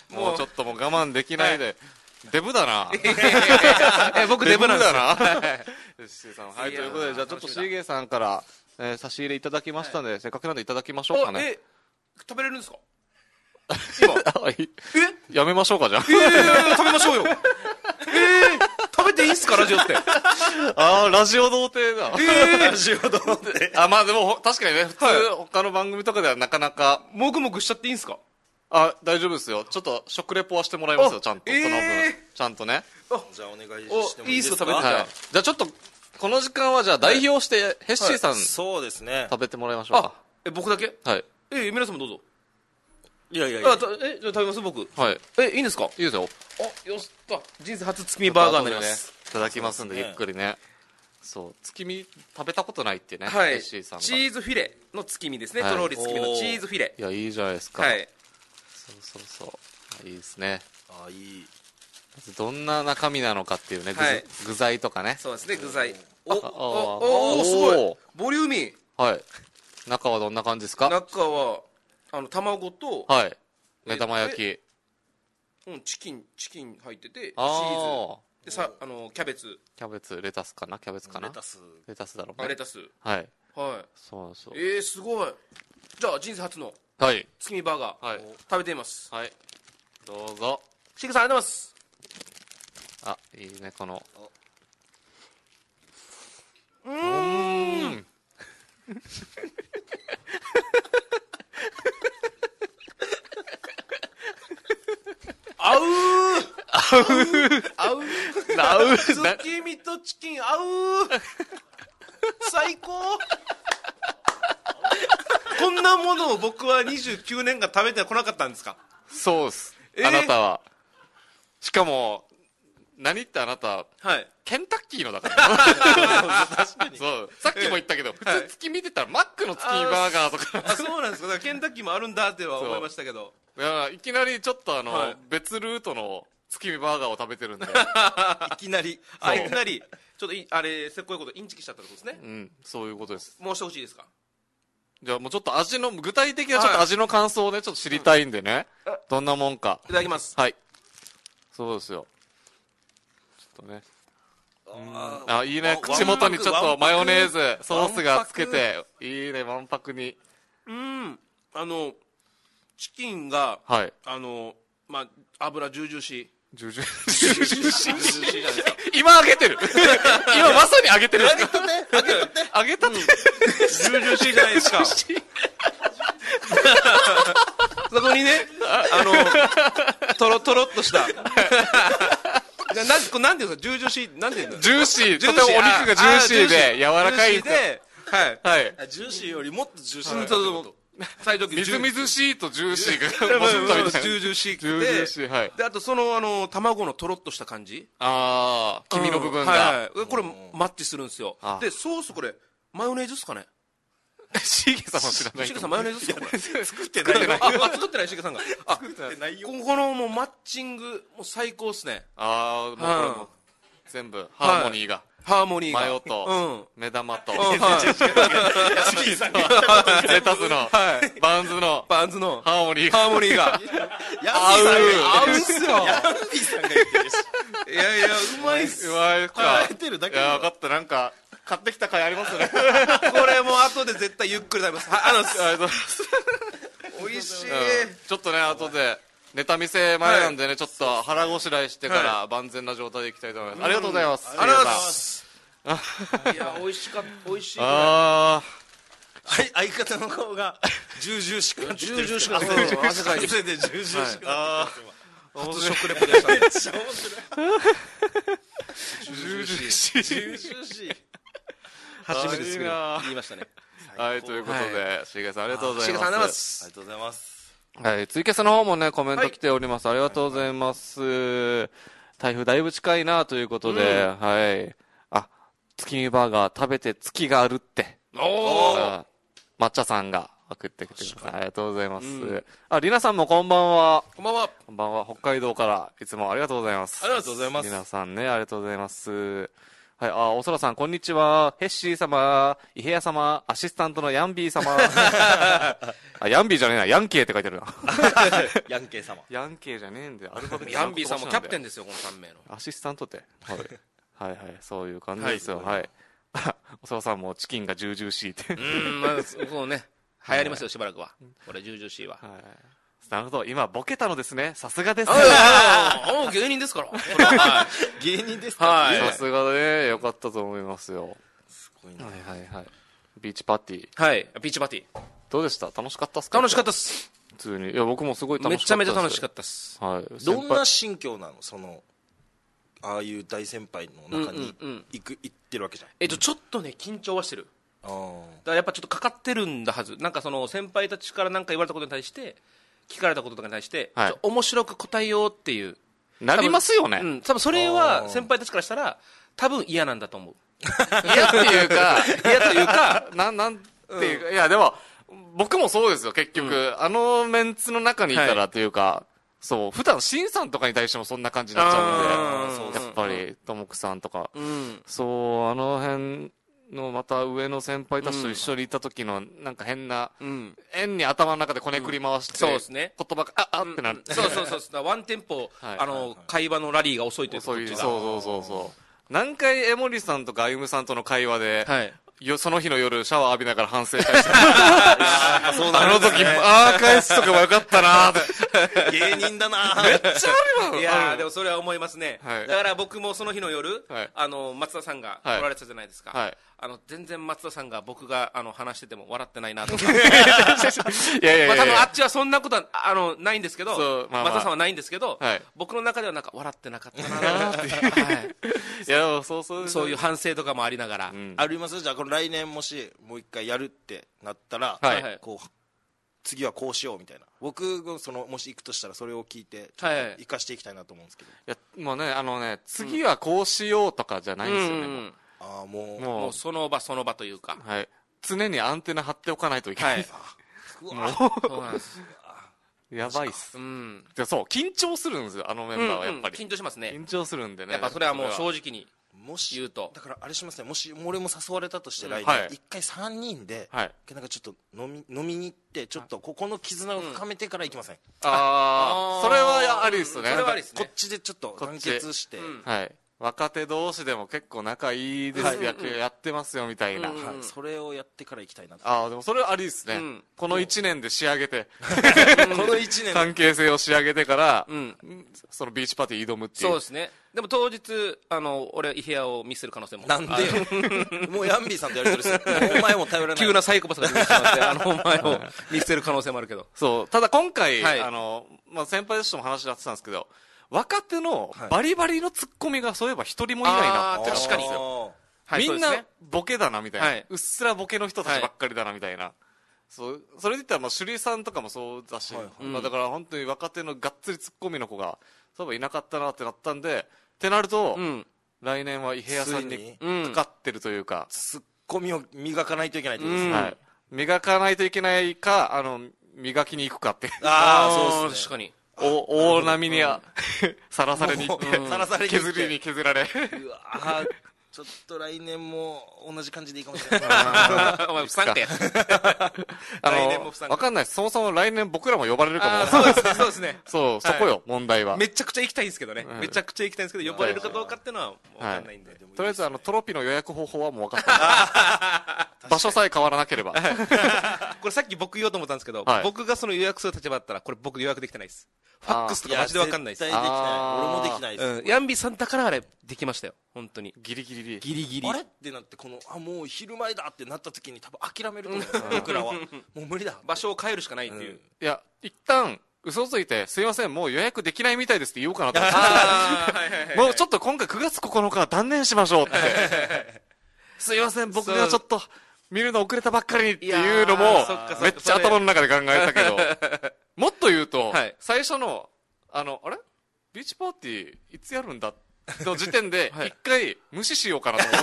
もうちょっともう我慢できないで、はい、デブだなえ僕デブなんですよデブだなエッシーさん、はい、ということでじゃあちょっとシーゲーさんから、えー、差し入れいただきましたので、はい、せっかくなんでいただきましょうかね。 え食べれるんですか今えやめましょうかじゃあ、 えー、食べましょうよえー、食べていいっすかラジオってああラジオ童貞だ、 えー、ラジオ童貞あまあでも確かにね普通、はい、他の番組とかではなかなかもぐもぐしちゃっていいんすか。 あ大丈夫ですよ。ちょっと食レポはしてもらいますよちゃんと、えー、その分ちゃんとね。 じゃあお願いしてもいいですか。 いいっすか食べて、はい、 じゃあちょっとこの時間はじゃあ代表してヘッシーさん、はい、 そうですね食べてもらいましょうか。 あえ僕だけ。 はいえー、皆さんもどうぞ。 いやいやいや。 あえじゃあ食べます僕。 はい。 えいいんですか。 いいですよ。 あよっしゃ人生初月見バーガーになります。 いただきますんで、ね、ゆっくりね。そう月見食べたことないってね。 はい。 ヘッシーさんがチーズフィレの月見ですね。はい、とろり月見のチーズフィレ。 いやいいじゃないですか。 はい。 そうそうそういいですね。 あいい。 どんな中身なのかっていうね、 はい、 具材とかね。 そうですね具材。おおおすごいボリューミー。 はい。中はどんな感じですか。 中はあの卵と、 はい、目玉焼き、 うん、チキンチキン入ってて、チーズでさあのキャベツキャベツレタスかなキャベツかなレタスレタスだろうね。 レタスはいはいそうそうえー、すごい。じゃあ人生初のはい月見バーガー、はい、食べてみます。 はいどうぞ。 しげさんありがとうございます。 あ、いいねこのうーん合う合う合う合う月見とチキン合う最高こんなものを僕はにじゅうきゅうねんかん食べてこなかったんですか。 そうっす、 えー、 あなたはしかも何ってあなた、 はい、 ケンタッキーのだから確かにそうさっきも言ったけど、普通月見てたらマックの月見バーガーとか、 あそうなんですか。だからケンタッキーもあるんだっては思いましたけど、 いやいきなりちょっとあの、はい、別ルートの月見バーガーを食べてるんでいきなりあいきなりちょっといあれせっこいことインチキしちゃったってことですね。 うん、そういうことです。 もうしてほしいですか。 じゃあもうちょっと味の具体的なちょっと味の感想をねちょっと知りたいんでね、うん、どんなもんかいただきます。 はい、そうですよ。ちょっとね、あいいね、口元にちょっとマヨネーズソースがつけていいね、わんぱくに。 うんあのチキンが、はい、あのまあ油ジュージューしジュージューシージューシーじゃないですか。今揚げてる今まさに揚げてる。揚げたて揚げたて揚げたてジュージューシーじゃないですか。そこにねあのトロトロっとしたななんこれなんていうんですか、ジュージューシーなんていうんだ。 ジューシー、とてもお肉がジューシーで柔らかいで、はいはい。ジューシーよりもっとジューシーな。そうそう。 最上級みずみずしいとジューシーがジュージューシージュージューシー、はい。 であとそのあの卵のとろっとした感じ、 ああ黄身の部分が、 はいこれマッチするんですよ。でソースこれマヨネーズっすかね。 しげさんは知らない。 しげさんマヨネーズっすかこれ。 作ってない。 あ作ってないしげさんが。作ってないよ。このもうマッチングもう最高っすね。 ああもうこれも全部ハーモニーが。 ハーモニーがマヨと目玉とレタスのバンズのバンズのハーモニーハーモニーが合う合うっすよ。 ヤンビーさんが言ってるし。 いやいやうまいっす。 うまいか。 食べてるだけ。 いや分かった。なんか買ってきた甲斐ありますね。 これもう後で絶対ゆっくり食べます。あの美味しい。 ちょっとね後でネタ見せ前なんでねちょっと腹ごしらえしてから万全な状態でいきたいと思います。ありがとうございます。 ありがとうございます。いや美味しかった美味しい。 ああ相方の顔がジュージューしくジュージューしく汗かいてる。 汗でジュージューしくなって初食レポでしたね。 めっちゃ面白い。 ジュージューシージュージューシー初めてですけど言いましたね。 はいということでしげさんありがとうございます。 しげさんありがとうございます。 ありがとうございます。 はい、ツイキャスの方もねコメント来ております、はい、ありがとうございます、はい、台風だいぶ近いなということで、うん、はいあ月見バーガー食べて月があるっておお抹茶さんが送ってきてください。ありがとうございます、うん、ありなさんもこんばんは。 こんばんは。 こんばんは。北海道からいつもありがとうございます。 ありがとうございます。 りなさんねありがとうございます。はい、あ、おそらさん、こんにちは。ヘッシー様、イヘヤ様、アシスタントのヤンビー様。あ、ヤンビーじゃねえな、ヤンケーって書いてあるな。 ヤンケー様。 ヤンケーじゃねえんだよ。アルファベットヤンビーさんもキャプテンですよ、このさん名の。 アシスタントって。はい。はいはい、そういう感じですよ。はい。はい、おそらさんもチキンがジュージューシーって。 うん、まあ、そうね。流行りますよ、しばらくは。これ、ジュージューシーは。はい。 なるほど、今ボケたのですね。さすがです。 ああ、芸人ですから。 芸人ですから。 さすがでよかったと思いますよ。 すごいね。 はいはいはい。ビーチパーティー。 はい、ビーチパーティー。 どうでした？楽しかったっすか？ 楽しかったっす。 普通に。いや、僕もすごい楽しかった。 めちゃめちゃ楽しかったっす。 はい。 どんな心境なの？そのああいう大先輩の中に行く行ってるわけじゃん。 えっとちょっとね緊張はしてる。ああ。だからやっぱちょっとかかってるんだはず。なんかその先輩たちから何か言われたことに対して。聞かれたこととかに対して、はい、面白く答えようっていうなりますよね。 うん、多分それは先輩たちからしたら多分嫌なんだと思う。 嫌っていうか嫌というかななんていうか、うん、いやでも僕もそうですよ結局、うん、あのメンツの中にいたらというか、はい、そう普段シンさんとかに対してもそんな感じになっちゃうんで、やっぱりともくさんとか、うん、そうあの辺のまた上の先輩たちと一緒にいた時のなんか変な、うん、変に頭の中でこねくり回して、うん、 そうですね、 言葉がああってなる、 うん、そうそうそうそうワンテンポ、はい、あの、はい、会話のラリーが遅いという遅いそうそうそうそう何回江森さんとか歩夢さんとの会話で、はい、 よその日の夜シャワー浴びながら反省会してあの時ああ返すとかもよかったなーって芸人だなめっちゃあるよ。 いやーでもそれは思いますね、 はい、 だから僕もその日の夜、 はい、 あの松田さんが来られてたじゃないですか、 はい、 あの全然松田さんが僕があの話してても笑ってないなとかいやいやいや、 まあ、多分あっちはそんなことはあのないんですけど、 まあまあ、 松田さんはないんですけど、はい、僕の中ではなんか笑ってなかったなってはい、 いやそうそうそういう反省とかもありながら、うん、 あります。じゃあこの来年もしもう一回やるってなったら、 はい、 こう次はこうしようみたいな、僕がそのもし行くとしたらそれを聞いて生かしていきたいなと思うんですけど、 はい、いやもうねあのね次はこうしようとかじゃないんですよね、うん、もうあもうもうその場その場というか、 はい、常にアンテナ張っておかないといけない、はい、 うわそうなんですやばいっす、 うん、 でそう緊張するんですよあのメンバーはやっぱり、 うんうん、緊張しますね。 緊張するんでね、 やっぱそれはもう正直にもし言うとだからあれしますね、もし俺も誘われたとして来年、 はい、 一回さんにんで、 はい、 なんかちょっと飲み飲みに行ってちょっとここの絆を深めてから行きません、うん、 ああそれはありですね、 それはありですね、 こっちでちょっと完結して、うん、 はい、若手同士でも結構仲いいです、はい、やってますよみたいな、 うんうん、はい、それをやってから行きたいなと。 ああでもそれはありですね、うん、このいちねんで仕上げてこのいちねん関係性を仕上げてから、うん、そのビーチパーティー挑むっていう。 そうですね。でも当日あの俺イヘアを見せる可能性もなんでもうヤンビーさんとやり取りするお前も頼らない急なサイコパスが出てしまってあのお前を見せる可能性もあるけどそうただ今回、はい、あのまあ、先輩たちとも話し合ってたんですけど若手のバリバリのツッコミがそういえば一人もいないなって確かにみんなボケだなみたいな、はい、うっすらボケの人たちばっかりだなみたいな、はい、そうそれで言ったらまあ首里さんとかもそうだし、はいはい、まあ、だから本当に若手のがっつりツッコミの子がそういえばいなかったなってなったんでってなると、うん、来年は伊平屋さんにかかってるというか、うん、 ツッコミを磨かないといけないということですね、うん、はい、 磨かないといけないかあの磨きに行くかってああそうですね、確かにお大波にさらされに行って、 さらされに削りに削られうわちょっと来年も同じ感じでいいかもしれないお前不参加やあの分かんないです、そもそも来年僕らも呼ばれるかも。 そうですね、そうですねそうそこよ、はい、問題は。 めちゃくちゃ行きたいんですけどね、はい、めちゃくちゃ行きたいんですけど呼ばれるかどうかっていうのは分かんないんで、はい、 とりあえずあのトロピの予約方法はもう分かった場所さえ変わらなければこれさっき僕言おうと思ったんですけど、はい、僕がその予約する立場だったらこれ僕予約できてないです。ファックスとかマジで分かんないです。 絶対できない。俺もできないです、 うん、ヤンビさんだからあれできましたよ本当にギリギリでギリギリあれってなってこのあもう昼前だってなった時に多分諦めると思う僕らはもう無理だ場所を変えるしかないっていう、うん、 いや一旦嘘ついてすいませんもう予約できないみたいですって言おうかなと思ってもうちょっと今回くがつここのか断念しましょうってすいません僕がちょっと見るの遅れたばっかりにっていうのもめっちゃ頭の中で考えたけどもっと言うと、はい、最初のあのあれビーチパーティーいつやるんだの時点で一回無視しようかなと思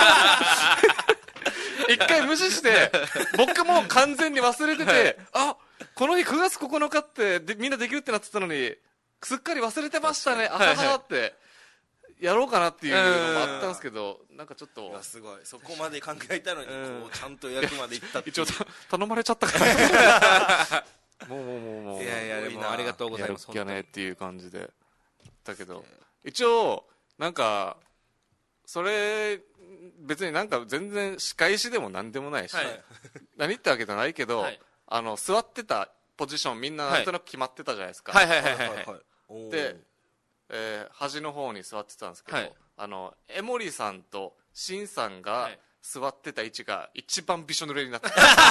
って一回無視して僕も完全に忘れてて、はい、あこの日くがつここのかってでみんなできるってなってたのにすっかり忘れてましたねあははってやろうかなっていうのもあったんですけどなんかちょっとすごいそこまで考えたのにこうちゃんと予約まで行ったって一応頼まれちゃったからもうもうもうもういやいやでもありがとうございます。 やるっきゃねっていう感じでだけど一応なんかそれ別になんか全然仕返しでも何でもないし、はい、何ってわけじゃないけど、はい、あの座ってたポジションみんななんとなく決まってたじゃないですか。 はいはいはいはい、はい、 で、えー、端の方に座ってたんですけど、はい、あの江森さんと辛さんが、はい座ってた位置が一番びしょ濡れになって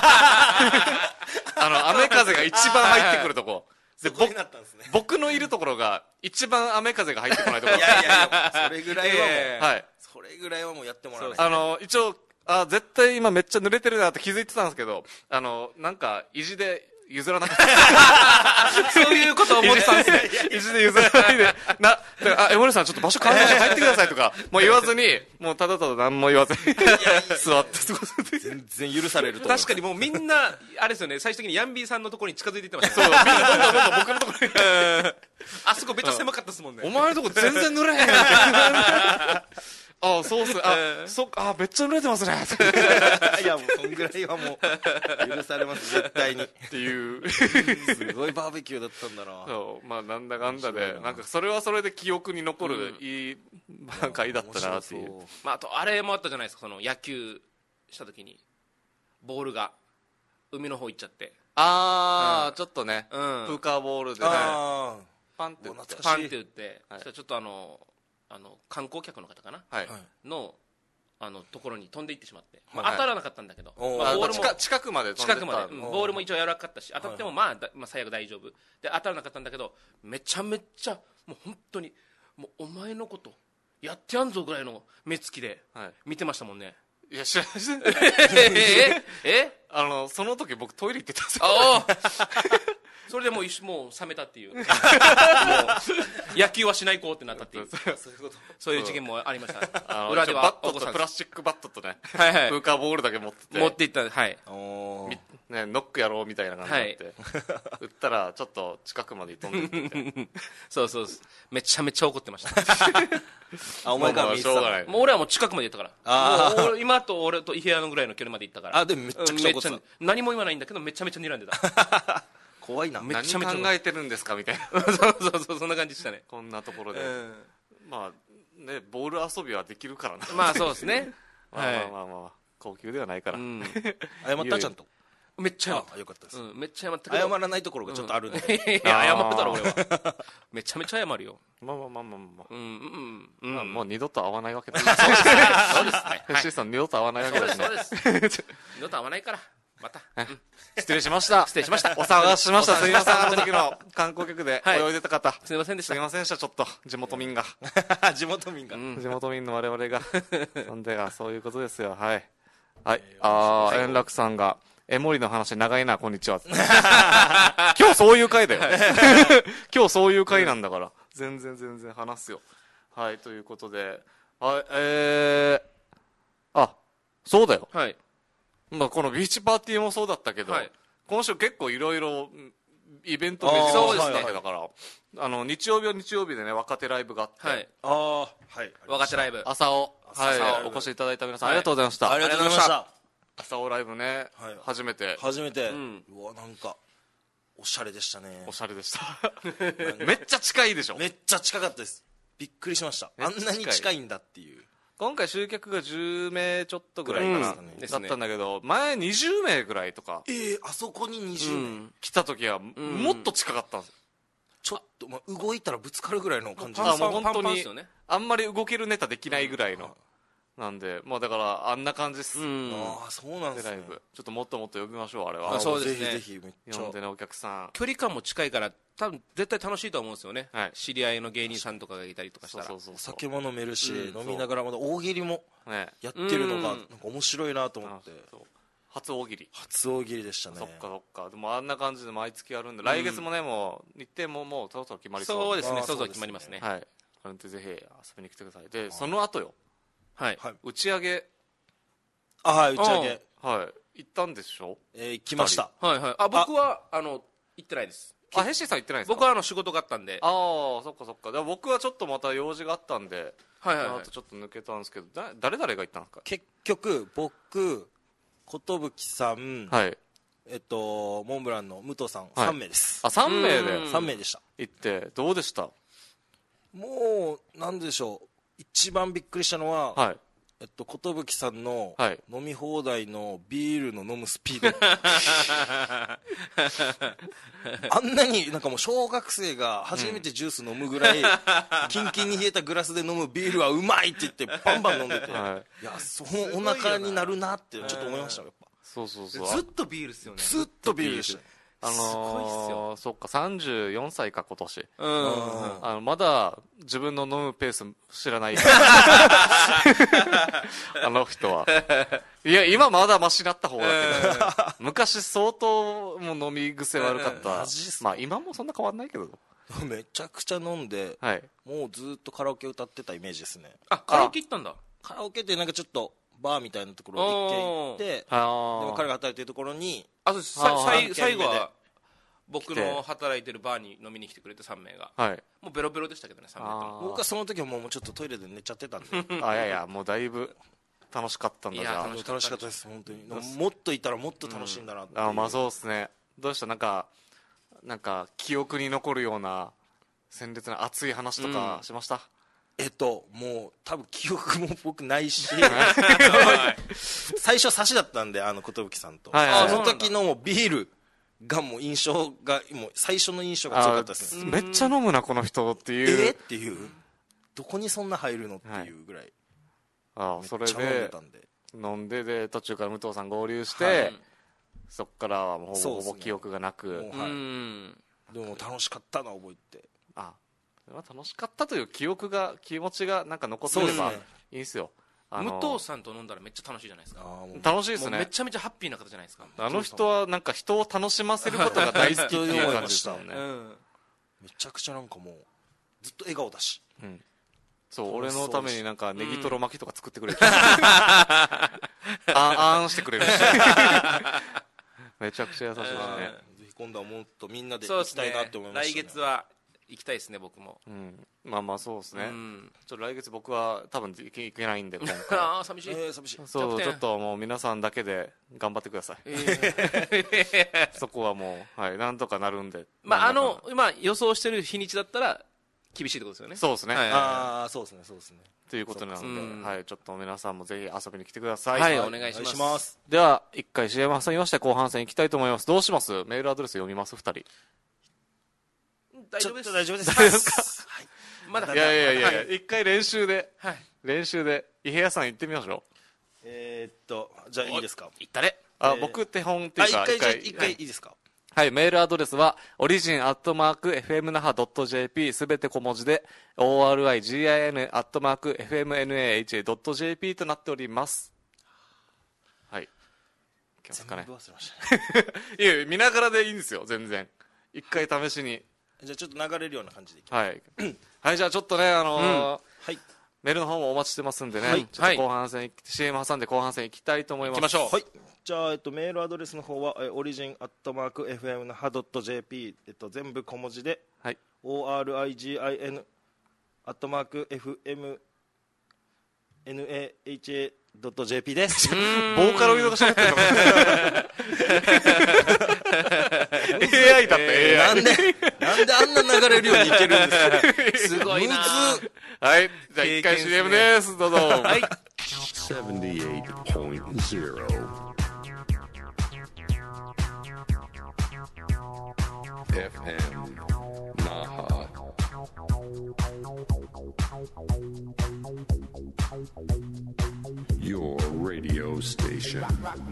あの雨風が一番入ってくるとこでそこになったんですね。 僕のいるところが一番雨風が入ってこないところいやいやいやそれぐらいはもう、えー、はい、それぐらいはもうやってもらわないと、 ね、あの一応あ絶対今めっちゃ濡れてるなって気づいてたんですけどあのなんか意地で譲らなかったそういうことを思ってたんですね意地で譲らないでなだからあ江森さんちょっと場所変わりましょう入ってくださいとかもう言わずにもうただただ何も言わずに座って過ごす全然許されると確かにもうみんなあれですよね最終的にヤンビーさんのところに近づいていってましたそうみんなどんどんどんどん僕のところにあそこめっちゃ狭かったですもんねお前のとこ全然濡れへんああそうっすあ、えー、そっかあめっちゃ濡れてますねいやもうそんぐらいはもう許されます絶対にっていうすごいバーベキューだったんだなそうまあなんだかんだでなんかそれはそれで記憶に残るいい、うん、会だったなっていう、 まあ、あとあれもあったじゃないですかその野球した時にボールが海の方行っちゃって、 ああ、 うん、 ちょっとね、うん、プーカーボールで、 ね、 パンって打ってパンって打って、はい、そしたらちょっとあのあの観光客の方かな、はい、のあのところに飛んでいってしまって、まあ、当たらなかったんだけど、 はい、まあ、ボールも近, 近くまで飛んで近くまで、うん、ボールも一応柔らかかったし当たってもまあ、まあ、最悪大丈夫で、当たらなかったんだけど、めちゃめちゃもう本当にもうお前のことやってやんぞぐらいの目つきで見てましたもんね。 いや知らないええあのその時僕トイレ行ってたんですよ。 あそれでもうもう冷めたっていうもう野球はしない子ってなったっていうそういう事件もありました。 裏ではバットとプラスチックバットとね、はいはい、プーカーボールだけ持ってて持っていった、はい、 おね、ノックやろうみたいな感じになって、はい、打ったらちょっと近くまで飛んでってそうそうめちゃめちゃ怒ってましたあお前から見てたのもう俺はもう近くまで行ったからあもう今と俺と伊平屋のぐらいの距離まで行ったからあでもめちゃくちゃ怒ってた、 何も言わないんだけどめちゃめちゃ睨んでた怖いな。 めちゃめちゃ何考えてるんですかみたいなそうそうそうそんな感じでしたね。 こんなところで、うん、まあねボール遊びはできるからなまあそうですねまあまあまあまあ高級ではないから、うん、 謝ったちゃんとめっちゃ謝ったよかったです、 うん、めっちゃ謝ったけど謝らないところがちょっとあるね、 うん、いや謝るだろ俺はめちゃめちゃ謝るよまあまあまあまあまあ、うんうんうん、まあ、もう二度と会わないわけだそうですねそうですねフェッシーさん二度と会わないわけだしねそうですそうです二度と会わないからまた、うん、 失礼しました失礼しましたお騒がせしましたすみませんあの時の観光客で泳いでた方、はい、 すみませんでしたすみませんでしたちょっと地元民が地元民が、 うん、地元民の我々がそんでがそういうことですよはいはい、えー、ああ円楽さんがえ森の話長いなこんにちは今日そういう回だよ今日そういう回なんだから全然全然話すよはいということではいえー、あそうだよはいまあ、このビーチパーティーもそうだったけど、はい、今週結構いろいろイベント目白押ししたわけだから、はいはい、あの日曜日は日曜日でね若手ライブがあって、はい、 あはい若手ライブ朝尾、はい、お越しいただいた皆さん、はい、ありがとうございましたありがとうございました朝尾ライブね、はい、初めて初めて、うん、うわなんかおしゃれでしたねおしゃれでしためっちゃ近いでしょめっちゃ近かったですびっくりしましたあんなに近いんだっていう今回集客がじゅうめいちょっとぐらいかな、うん、だったんだけど前にじゅうめいぐらいとかえー、あそこににじゅうめい、うん、 来た時はもっと近かったんですよ、 ちょっと、まあ、動いたらぶつかるぐらいの感じです。あもう本当にあんまり動けるネタできないぐらいの、うん、なんでまあだからあんな感じです、うん、 ああそうなんですね。 ちょっともっともっと呼びましょうあれは。 あそうですねぜひぜひめっちゃ呼んでねお客さん距離感も近いから多分絶対楽しいと思うんですよね、はい、知り合いの芸人さんとかがいたりとかしたらそうそうそう酒も飲めるし、うん、飲みながらまだ大喜利もやってるのがなんか面白いなと思って、うん、 初大喜利初大喜利でしたね。 そっかそっかでもあんな感じで毎月やるんで、うん、来月もねもう日程ももうそろそろ決まりそうそうですねそろそろ決まりますねはいなのでぜひ遊びに来てください。でその後よはい、 打ち上げあはい打ち上げはい行ったんでしょ。 えー、行きました。 はいはいあ僕はあの行ってないです。 あヘッシーさん行ってないですか。 僕はあの仕事があったんで。 ああそっかそっかで僕はちょっとまた用事があったんではいはい、はい、 あとちょっと抜けたんですけどだ誰々が行ったんですか。 結局僕寿さん、 はい、 えっとモンブランの武藤さん、はい、さんめいです。 あさんめいでさんめいでした。 行ってどうでした。 もうなんでしょう一番びっくりしたのは、 はいえっと寿さんのはい飲み放題のビールの飲むスピードあんなになんかもう小学生が初めてジュース飲むぐらい、うん、キンキンに冷えたグラスで飲むビールはうまいって言ってバンバン飲んでて、はい、いやそのお腹になるなってちょっと思いましたやっぱ。 そうそうそうずっとビールっすよね。 ずっとビールでした。 あのー、すごいっすよ。そっかさんじゅうよんさいか今年、 うん、 あのまだ自分の飲むペース知らないあの人はいや今まだマシだった方だけど、ね、昔相当もう飲み癖悪かった、 マジっすか。 まあ今もそんな変わんないけどめちゃくちゃ飲んで、はい、もうずっとカラオケ歌ってたイメージですね。 あカラオケ行ったんだ。 カラオケってなんかちょっとバーみたいなところに一軒行ってでも彼が働いてるところにあさ最最後は僕の働いてるバーに飲みに来てくれてさんめいが、 はい、 もうベロベロでしたけどねさんめいとも。 僕はその時はもうちょっとトイレで寝ちゃってたんであいやいやもうなんか楽しかったんだ。 いや楽しかったです本当に。もっといたらもっと楽しいんだなって、うん、 あまあそうですね。どうしたなんかなんか記憶に残るような鮮烈な熱い話とかしました、うんえっともう多分記憶も僕ないし普最初差しだったんで、あの寿さんと、 はいはいはい、 その時のもうビールがもう印象がもう最初の印象が強かったですね。 めっちゃ飲むなこの人っていうえー、っていうどこにそんな入るのっていうぐらい、 はい、あそれでめっちゃ飲んでたんで飲んでで途中から武藤さん合流して、はい、そっからはもうほぼほぼ記憶がなく、 ね、はい、うんでも楽しかったな覚えて、 あ楽しかったという記憶が気持ちがなんか残ってればいいんですよ。 武藤さんと飲んだらめっちゃ楽しいじゃないですか。 楽しいですね。 めちゃめちゃハッピーな方じゃないですか。 あの人はなんか人を楽しませることが大好きっていう感じでしたもんね。うん、 めちゃくちゃなんかもうずっと笑顔だし、うん、 そう俺のためになんかネギトロ巻きとか作ってくれる、うん、ああんしてくれるしめちゃくちゃ優しいですね。 ぜひ今度はもっとみんなで行きたいなって思いましたね。 来月は行きたいですね僕も、 うん、まあまあそうですね、うん、ちょっと来月僕は多分行け、行けないんで今回ああ寂しい、えー、寂しいそうちょっともう皆さんだけで頑張ってください、えー、そこはもう、はい、なんとかなるんで、 まああの今予想してる日にちだったら厳しいってことですよね。 そうですね、 はい、ああそうですねそうですねということなので、うん、はい、ちょっと皆さんもぜひ遊びに来てください。 はい、はい、お願いします。ますでは一回 シーエム 挟みまして後半戦行きたいと思います。どうします？メールアドレス読みますふたり。 大丈夫です。 大丈夫です。 大丈夫ですか？はい。まだ。いやいやいや、はい、一回練習で、はい、練習で伊平屋さん行ってみましょう。 えー、っとじゃあいいですか？ 行ったれ。 あ、えー、僕手本っていうか一回一回いいですか？ はい、メールアドレスはオリジンアットマーク エフエムナハドットジェーピー すべて小文字で オーアールアイジーアイエヌ アットマーク エフエムナハドットジェーピー となっております。はい。いけますかね。 全部忘れましたね。 いや見ながらでいいんですよ全然。一回試しに。 じゃあちょっと流れるような感じでいきます。はい。はい、じゃあちょっとね、あのーうん、 はい、 メールの方もお待ちしてますんでね、はい、ちょっと後半戦、はい、シーエム 挟んで後半戦行きたいと思います。 行きましょう。 はい。じゃあ、えっと、メールアドレスの方は、えオリジンアットマーク エフエムナハドットジェーピー、えっと、全部小文字で、はい、オーアールアイジーアイエヌ アットマーク エフエムナハドットジェーピー です。 ボーカロイドが喋ってるのかエーアイ だって、えー、 なんでなんであんな流れるようにいけるんですか？ すごいな。 はい、じゃあ一回 シーエム です。どうぞ。はい。 ななじゅうはちてんゼロ エフエム Naha Your radio station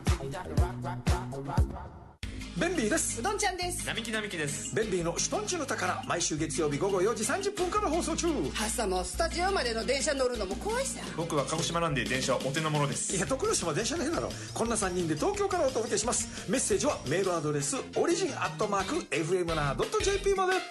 ベンビーです。 うどんちゃんです。 並木並木です。 ベンビーのシュトンチュの宝、毎週月曜日午後よじさんじゅっぷんから放送中。 朝もスタジオまでの電車乗るのも怖いさ。 僕は鹿児島なんで電車はお手の物です。 いや徳島電車の日だろ。こんなさんにんで東京からお届けします。メッセージはメールアドレスオリジンアットマーク エフエムナハドットジェーピー まで。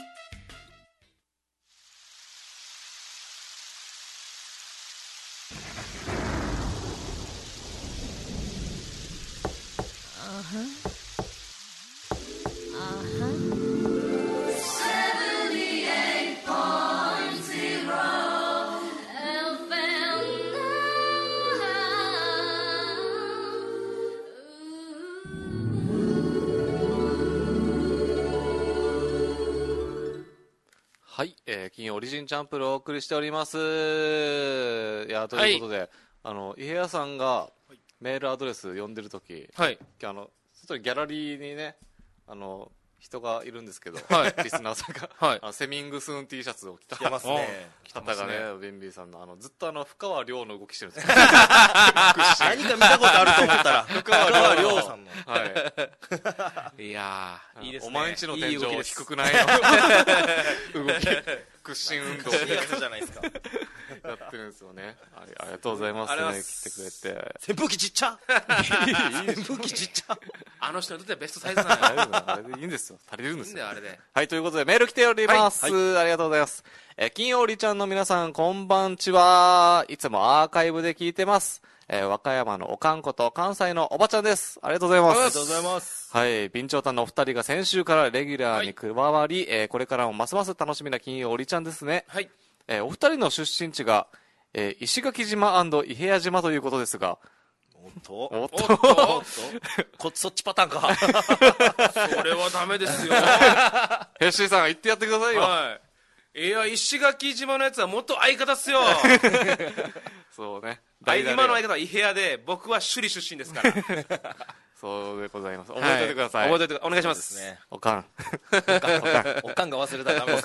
はい、えー、金曜オリジンチャンプルをお送りしております。いやということで、はい、あの伊平屋さんがメールアドレス読んでるとき、はい、あの外にギャラリーにねあの人がいるんですけど、はい、リスナーさんが、はい、あのセミングスーン T シャツを着た着てますね方がね、ベンビーさんのあのずっとあの深川亮の動きしてるんですよ何か見たことあると思ったら深川亮さんの、 はい、いやーいいですね。お前んちの天井低くないの動き屈伸運動いいやつじゃないですかやってるんですよね。あり、ありがとうございますね。来てくれて。 扇風機ちっちゃ扇風機ちっちゃあの人にとってはベストサイズなんだあれでいいんですよ。足りるんですよ。 いいんだよあれで。 はい、ということでメール来ております。はいはい、ありがとうございます。えー、金曜りちゃんの皆さん、こんばんちは。いつもアーカイブで聞いてます。えー、和歌山のおかんこと関西のおばちゃんです。ありがとうございます。 ありがとうございます。 はい、備長炭のお二人が先週からレギュラーに加わり、はい、えー、これからもますます楽しみな金曜りちゃんですね。はい。えー、お二人の出身地が、えー、石垣島&伊平屋島ということですが、 おっとおっとおっとこそっちパターンかそれはダメですよヘッシーさん言ってやってくださいよ。 はい。いや石垣島のやつはもっと相方っすよそうね、 今の相方は伊平屋で、僕は首里出身ですから。 そうでございます。覚えておいてください。 覚えておいて、お願いします。 おかん。 おかん。おかんが忘れたらダメです。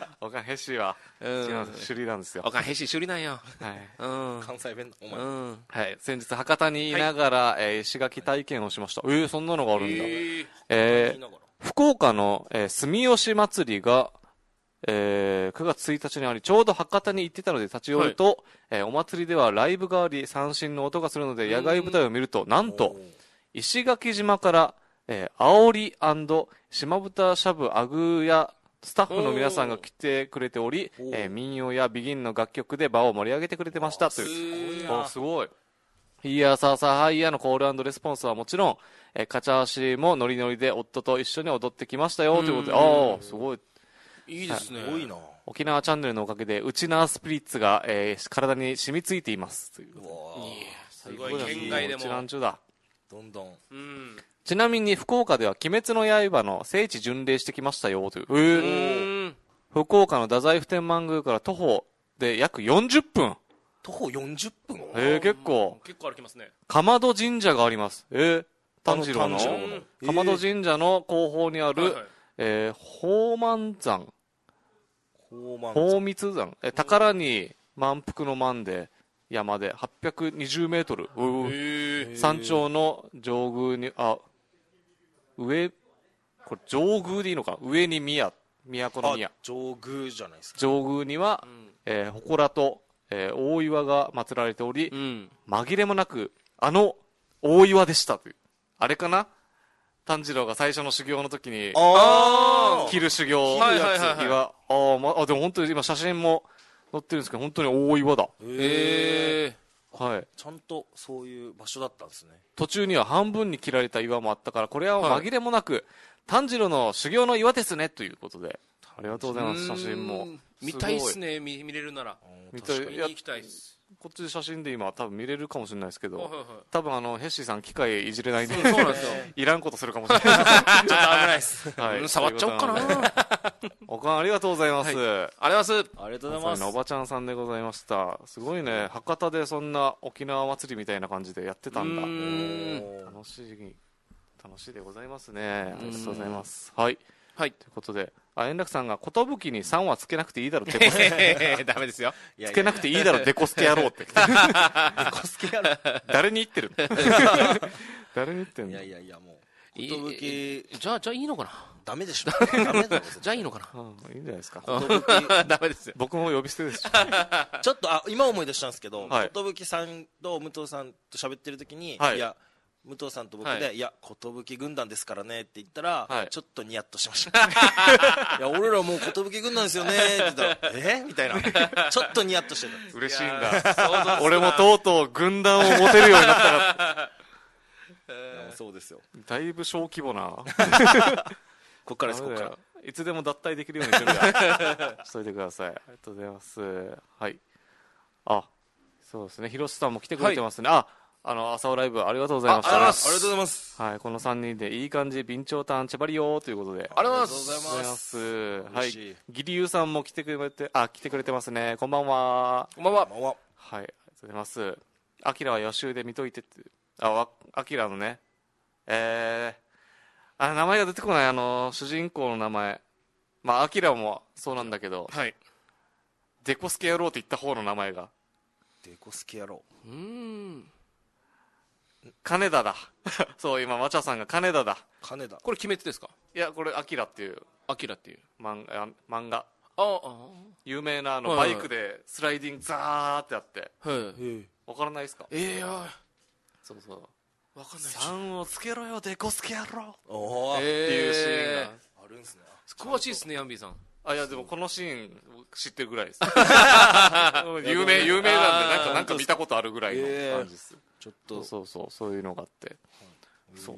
おかん、ヘシは、違うんです。首里なんですよ。 おかん、ヘシ首里なんよ。 はい。 関西弁お前。 はい。先日、博多にいながら、石垣体験をしました。ええ、そんなのがあるんだ。えー、福岡の住吉祭りが、えー、くがつついたちにあり、ちょうど博多に行ってたので立ち寄ると、はい、えー、お祭りではライブがあり、三振の音がするので、野外舞台を見ると、なんと、石垣島から、えー、あおり&島豚しゃぶあぐーやスタッフの皆さんが来てくれており、えー、民謡やビギンの楽曲で場を盛り上げてくれてましたという。すごい。いやーサーサーハイヤーのコール&レスポンスはもちろん、えー、カチャーシーもノリノリで夫と一緒に踊ってきましたよということで、ああ、すごい。 いいですね。 すごいな。 沖縄チャンネルのおかげで、ウチナースピリッツが、えー、体に染みついています。という。 すごい、県外でも。 うちなんちゅうだ。 どんどん。 うん。 ちなみに福岡では鬼滅の刃の聖地巡礼してきましたよという。えー、福岡の太宰府天満宮から徒歩で約よんじゅっぷん。 徒歩よんじゅっぷん？ えー、結構。 結構歩きますね。 竈門神社があります。えー、炭治郎の竈門神社の後方にある、はいはい、えー、宝満山。宝密山。え、宝に満腹の満で、山ではっぴゃくにじゅうメートル。山頂の上宮に、あ、上、これ上宮でいいのかな、上に宮、都の宮。 上宮じゃないですか。 上宮には、うん、えー、祠と、えー、大岩が祀られており、うん、紛れもなく、あの大岩でしたという。あれかな、炭治郎が最初の修行の時に、切る修行のやつが、あ、まあ、でも本当に今写真も載ってるんですけど、本当に大岩だ。 へえ。 はい。 ちゃんとそういう場所だったんですね。 途中には半分に切られた岩もあったから、これは紛れもなく、はい、炭治郎の修行の岩ですね、ということで。ありがとうございます、写真も。 見たいっすね、見、見れるなら。 見たい。 行きたいっす。 こっちで写真で今多分見れるかもしれないですけど、はいはい、多分あのヘッシーさん機械いじれないんで、 そうなんですよ。 いらんことするかもしれない。ちょっと危ないです。はい、触っちゃおうかな。 おかんありがとうございます。はい、 ありがとうございます。 ありがとうございます。 おばちゃんさんでございました。すごいね、博多でそんな沖縄祭りみたいな感じでやってたんだ。ん楽しい楽しいでございますね。ありがとうございます。はい。はい、ということで、あ、円楽さんが、寿にさんはつけなくていいだろ、デコスケ。 ダメですよ。 つけなくていいだろ、デコスケ野郎って。デコスケ野郎誰に言ってるの誰に言ってんの。 いやいやいや、もう。寿。 じゃあ、じゃあいいのかな。 ダメでしょ。ダメだろ。 じゃあいいのかな。 いいんじゃないですか。 ダメですよ。 僕も呼び捨てです。 ちょっと、あ、今思い出したんですけど、寿さんと武藤さんと喋ってる時に、いや、武藤さんと僕で、はい、いや、寿軍団ですからねって言ったら、はい、ちょっとニヤッとしました。いや、俺らもう寿軍団ですよねって言ったら、えみたいな。ちょっとニヤッとしてた。 嬉しいんだ。俺もとうとう軍団を持てるようになったら。 そうですよ。 だいぶ小規模な。 こっからです、こっから。 いつでも脱退できるように準備しといてください。ありがとうございます。はい。あ、そうですね。広瀬さんも来てくれてますね。はい、あ、あの、朝尾ライブありがとうございました。 ありがとうございます。 はい、このさんにんでいい感じ、備長炭チェバリよーということで。 ありがとうございます。 はい。ギリユーさんも来てくれて、あ、来てくれてますね。こんばんは。 こんばんは。 はい、ありがとうございます。アキラは予習で見といてって、あ、アキラのね、えー、あ、名前が出てこない、あの、主人公の名前。まあ、アキラもそうなんだけど、 はい。 デコスケ野郎って言った方の名前が。 デコスケ野郎。 うーん。 金田だ。そう、今、マチャさんが金田だ。 金田。 これ鬼滅ですか？ いや、これ、アキラっていう。 アキラっていう。 漫画。漫画。 ああ。 有名な、あの、バイクでスライディングザーってやって。 はい。 わからないですか？ ええー、 そうそう。 わかんない。 さんをつけろよ、デコスケ野郎。 おー。 っていうシーンがあるんすね。 詳しいですね、ヤンビーさん。 あ、いや、でもこのシーン知ってるぐらいです。有名、有名なんで、なんか、なんか見たことあるぐらいの感じです。 ちょっと。 そうそう、そういうのがあって。そう。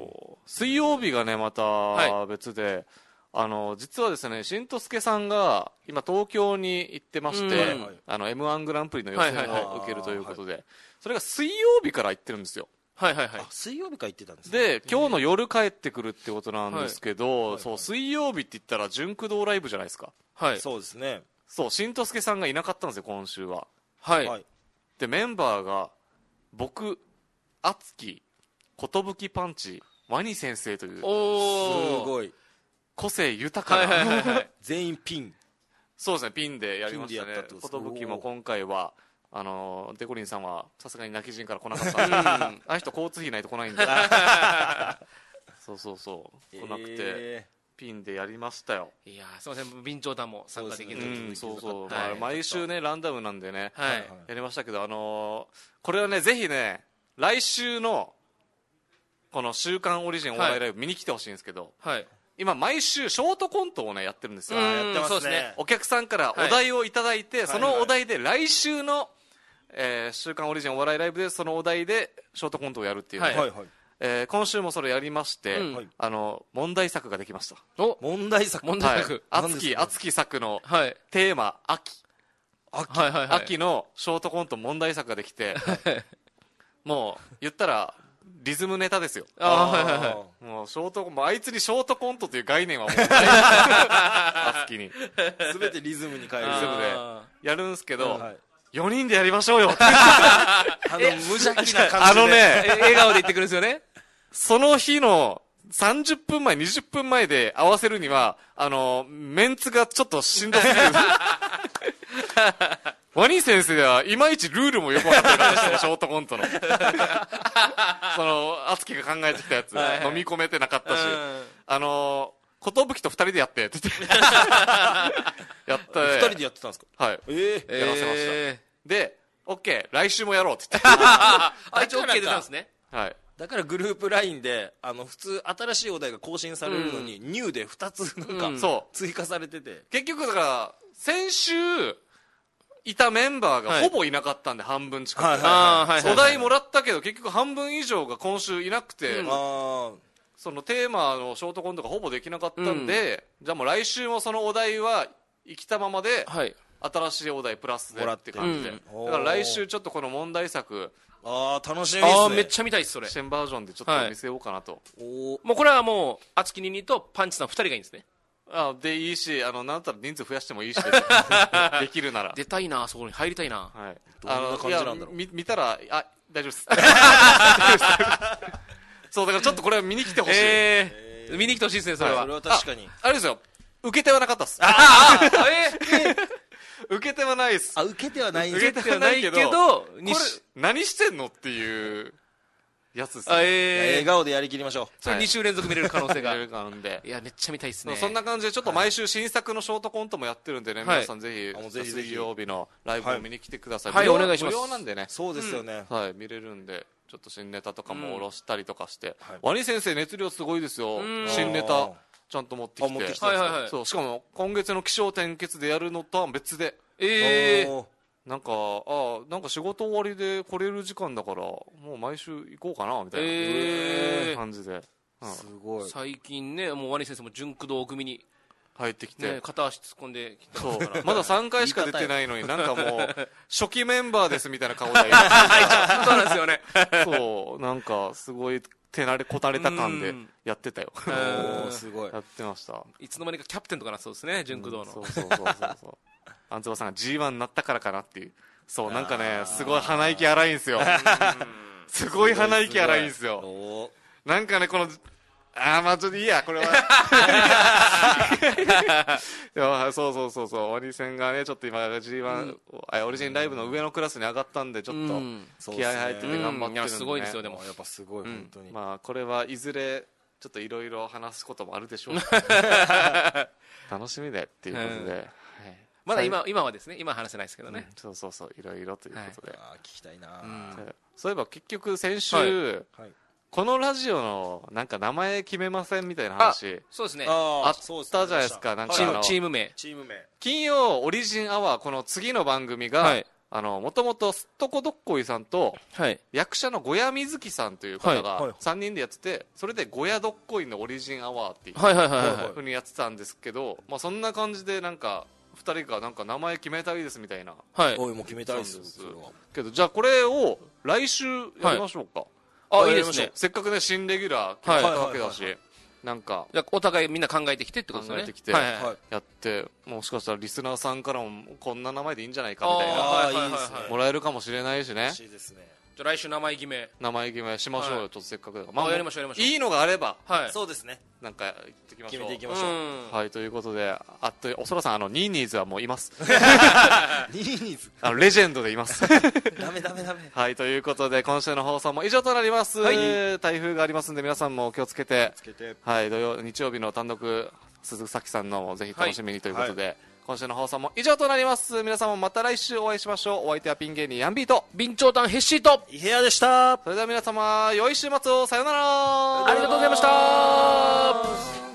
水曜日がね、また別で、あの、実はですね、しんとすけさんが、今東京に行ってまして、あの、エムワン グランプリの予選を受けるということで、それが水曜日から行ってるんですよ。 はいはいはい。 水曜日から行ってたんですね。 で、今日の夜帰ってくるってことなんですけど、そう、水曜日って言ったら、純駆動ライブじゃないですか。 はい。そうですね。 そう、しんとすけさんがいなかったんですよ、今週は。 はい。 でメンバーが僕、あつき、ことぶきパンチ、ワニ先生というおすごい個性豊かな、 はいはいはいはい、 全員ピン。 そうですね、ピンでやりましたね。こピンでやったってことですとぶきも今回はあのデコリンさんはさすがに泣き人から来なかったんであの人交通費ないと来ないんでそうそうそう来なくて、えー、ピンでやりましたよ。 いやすいません、備長炭も参加できる、 うん、そうそう、はい、まあ、毎週ねランダムなんでね、 はい、 やりましたけど、あのー、これはねぜひね来週のこの週刊オリジンお笑いライブ見に来てほしいんですけど、はい、今毎週ショートコントをねやってるんですよ。 やってますね。 お客さんからお題をいただいて、はい、そのお題で来週の、えー、週刊オリジンお笑いライブでそのお題でショートコントをやるっていうね、はい、えー、今週もそれやりまして、うん、あの問題作ができました。 お問題作問題作、 はい、熱き熱き作のテーマ、はい、秋秋、はいはいはい、秋のショートコント問題作ができてもう言ったらリズムネタですよ。あ、はいはいはい、もうショートもうあいつにショートコントという概念はもうないあつきに全てリズムに変える。 リズムでやるんすけど、はい、よにんでやりましょうよあの無邪気な感じであのね笑顔で言ってくるんですよね。 その日のさんじゅっぷんまえにじゅっぷんまえで合わせるにはあのメンツがちょっとしんどすぎるワニ先生はいまいちルールもよく分かってなかったショートコントのその敦貴が考えてきたやつ、はいはい、飲み込めてなかったし、あの寿とふたりでやってって言ってやったふたりでやってたんですか。 はい、えー、やらせました、えー、で OK 来週もやろうって言ってあ一応 OK 出たんですね。 はい、 だからグループラインであの普通新しいお題が更新されるのに、うん、ニューでふたつなんか、うん、追加されてて、 結局だから先週いたメンバーがほぼいなかったんで、はい、半分近く、はいはいはい、お題もらったけど結局半分以上が今週いなくて、うん、そのテーマのショートコントがほぼできなかったんで、うん、じゃあもう来週もそのお題は生きたままで、はい、新しいお題プラスでって感じで、うん、だから来週ちょっとこの問題作あー楽しみですね。あめっちゃ見たいっすそれ。 新バージョンでちょっと見せようかなと、はい、 おもうこれはもうあつきににとパンチさんふたりがいいんですね。 あでいいし、あのなんだったら人数増やしてもいいしできるなら出たいな、そこに入りたいな。 はい、どんな感じなんだろう。 見たらあ大丈夫ですそうだからちょっとこれは見に来てほしい、 えー、見に来てほしいですねそれは、はい、 それは確かにあ, あれですよ、受け手はなかったっす。 ああえー、 受け手はないっす。 あ受けてはないん受けてはないけどこれ何してんのっていうやつですね。 えー、笑顔でやりきりましょう。 それに週連続見れる可能性があるんで、 いやめっちゃ見たいですね。 そんな感じでちょっと毎週新作のショートコントもやってるんでね、はい、皆さんぜひ水曜日のライブを見に来てください。 はい、お願いします。 無料なんでね。 そうですよね、 うん、はい、見れるんでちょっと新ネタとかも下ろしたりとかして、うん、ワニ先生熱量すごいですよ。新ネタちゃんと持ってきて、 きはいはいはい、 そうしかも今月の起承転結でやるのとは別で、 えーなんかあなんか仕事終わりで来れる時間だからもう毎週行こうかなみたいな、えー、感じで、 うん、すごい。 最近ねもうワニ先生も純駆動組に入ってきて、 ね、片足突っ込んできてそうまださんかいしか出てないのになんかもう初期メンバーですみたいな顔でそうなんですよねそうなんかすごい手慣れこたれた感でやってたよすごいやってました。 いつの間にかキャプテンとかなそうですね純駆動の、 うん、そうそうそうそうそうあんつばさんが ジーワン になったからかなっていう。そうなんかねすごい鼻息荒いんですよすごい鼻息荒いんですよ。なんかねこのあーまあちょっといいやこれはそうそうそうそうオリジンがねちょっと今 ジーワン、うん、オリジンライブの上のクラスに上がったんでちょっと気合入ってて頑張ってるんで、ね、うん、いやすごいですよ。でもやっぱすごい、うん、本当にまあこれはいずれちょっといろいろ話すこともあるでしょう楽しみでっていうことで、うんまだ 今, 今はですね今は話せないですけどね、 うん、そうそうそういろいろということで、 はい、あ聞きたいな、うん、 そういえば結局先週、 はいはい、このラジオのなんか名前決めませんみたいな話そうですねあったじゃないですか。なんかチームチーム名チーム名金曜オリジンアワーこの次の番組が、はいもともとすっとこどっこいさんと、はい、役者の小谷瑞希さんという方がさんにんでやっててそれで小谷どっこいのオリジンアワーっていうふうにやってたんですけど、まあ、そんな感じでなんかふたりがなんか名前決めたいですみたいな、 はい、おいもう決めたいですけどじゃあこれを来週やりましょうか、 はい、あいいですね。 せっかくね新レギュラー決まったわけだし、はい、 なんかじゃお互いみんな考えてきてってことですね。 考えてきてやって、もしかしたらリスナーさんからもこんな名前でいいんじゃないかみたいなもらえるかもしれないしね。 いいですね。 じゃ来週名前決め名前決めしましょうよ、はい、ちょっとせっかくだから、 まあ、やりましょうやりましょう。 いいのがあれば、 はい、 そうですね、 なんか言ってきましょう、 決めていきましょう、 うはい、ということで、あっとおそらさん、あのニーニーズはもういますニーニーズあのレジェンドでいますダメダメダメはい、ということで今週の放送も以上となります、はい、台風がありますんで皆さんもお気をつけて、 つけて、 はい、土曜日曜日の単独鈴崎さんのもぜひ楽しみにということで、はいはい、今週の放送も以上となります。皆さんもまた来週お会いしましょう。お相手はピン芸人ヤンビーと備長炭ヘッシーとイヘアでした。 それでは皆様良い週末を、さようなら。 ありがとうございました。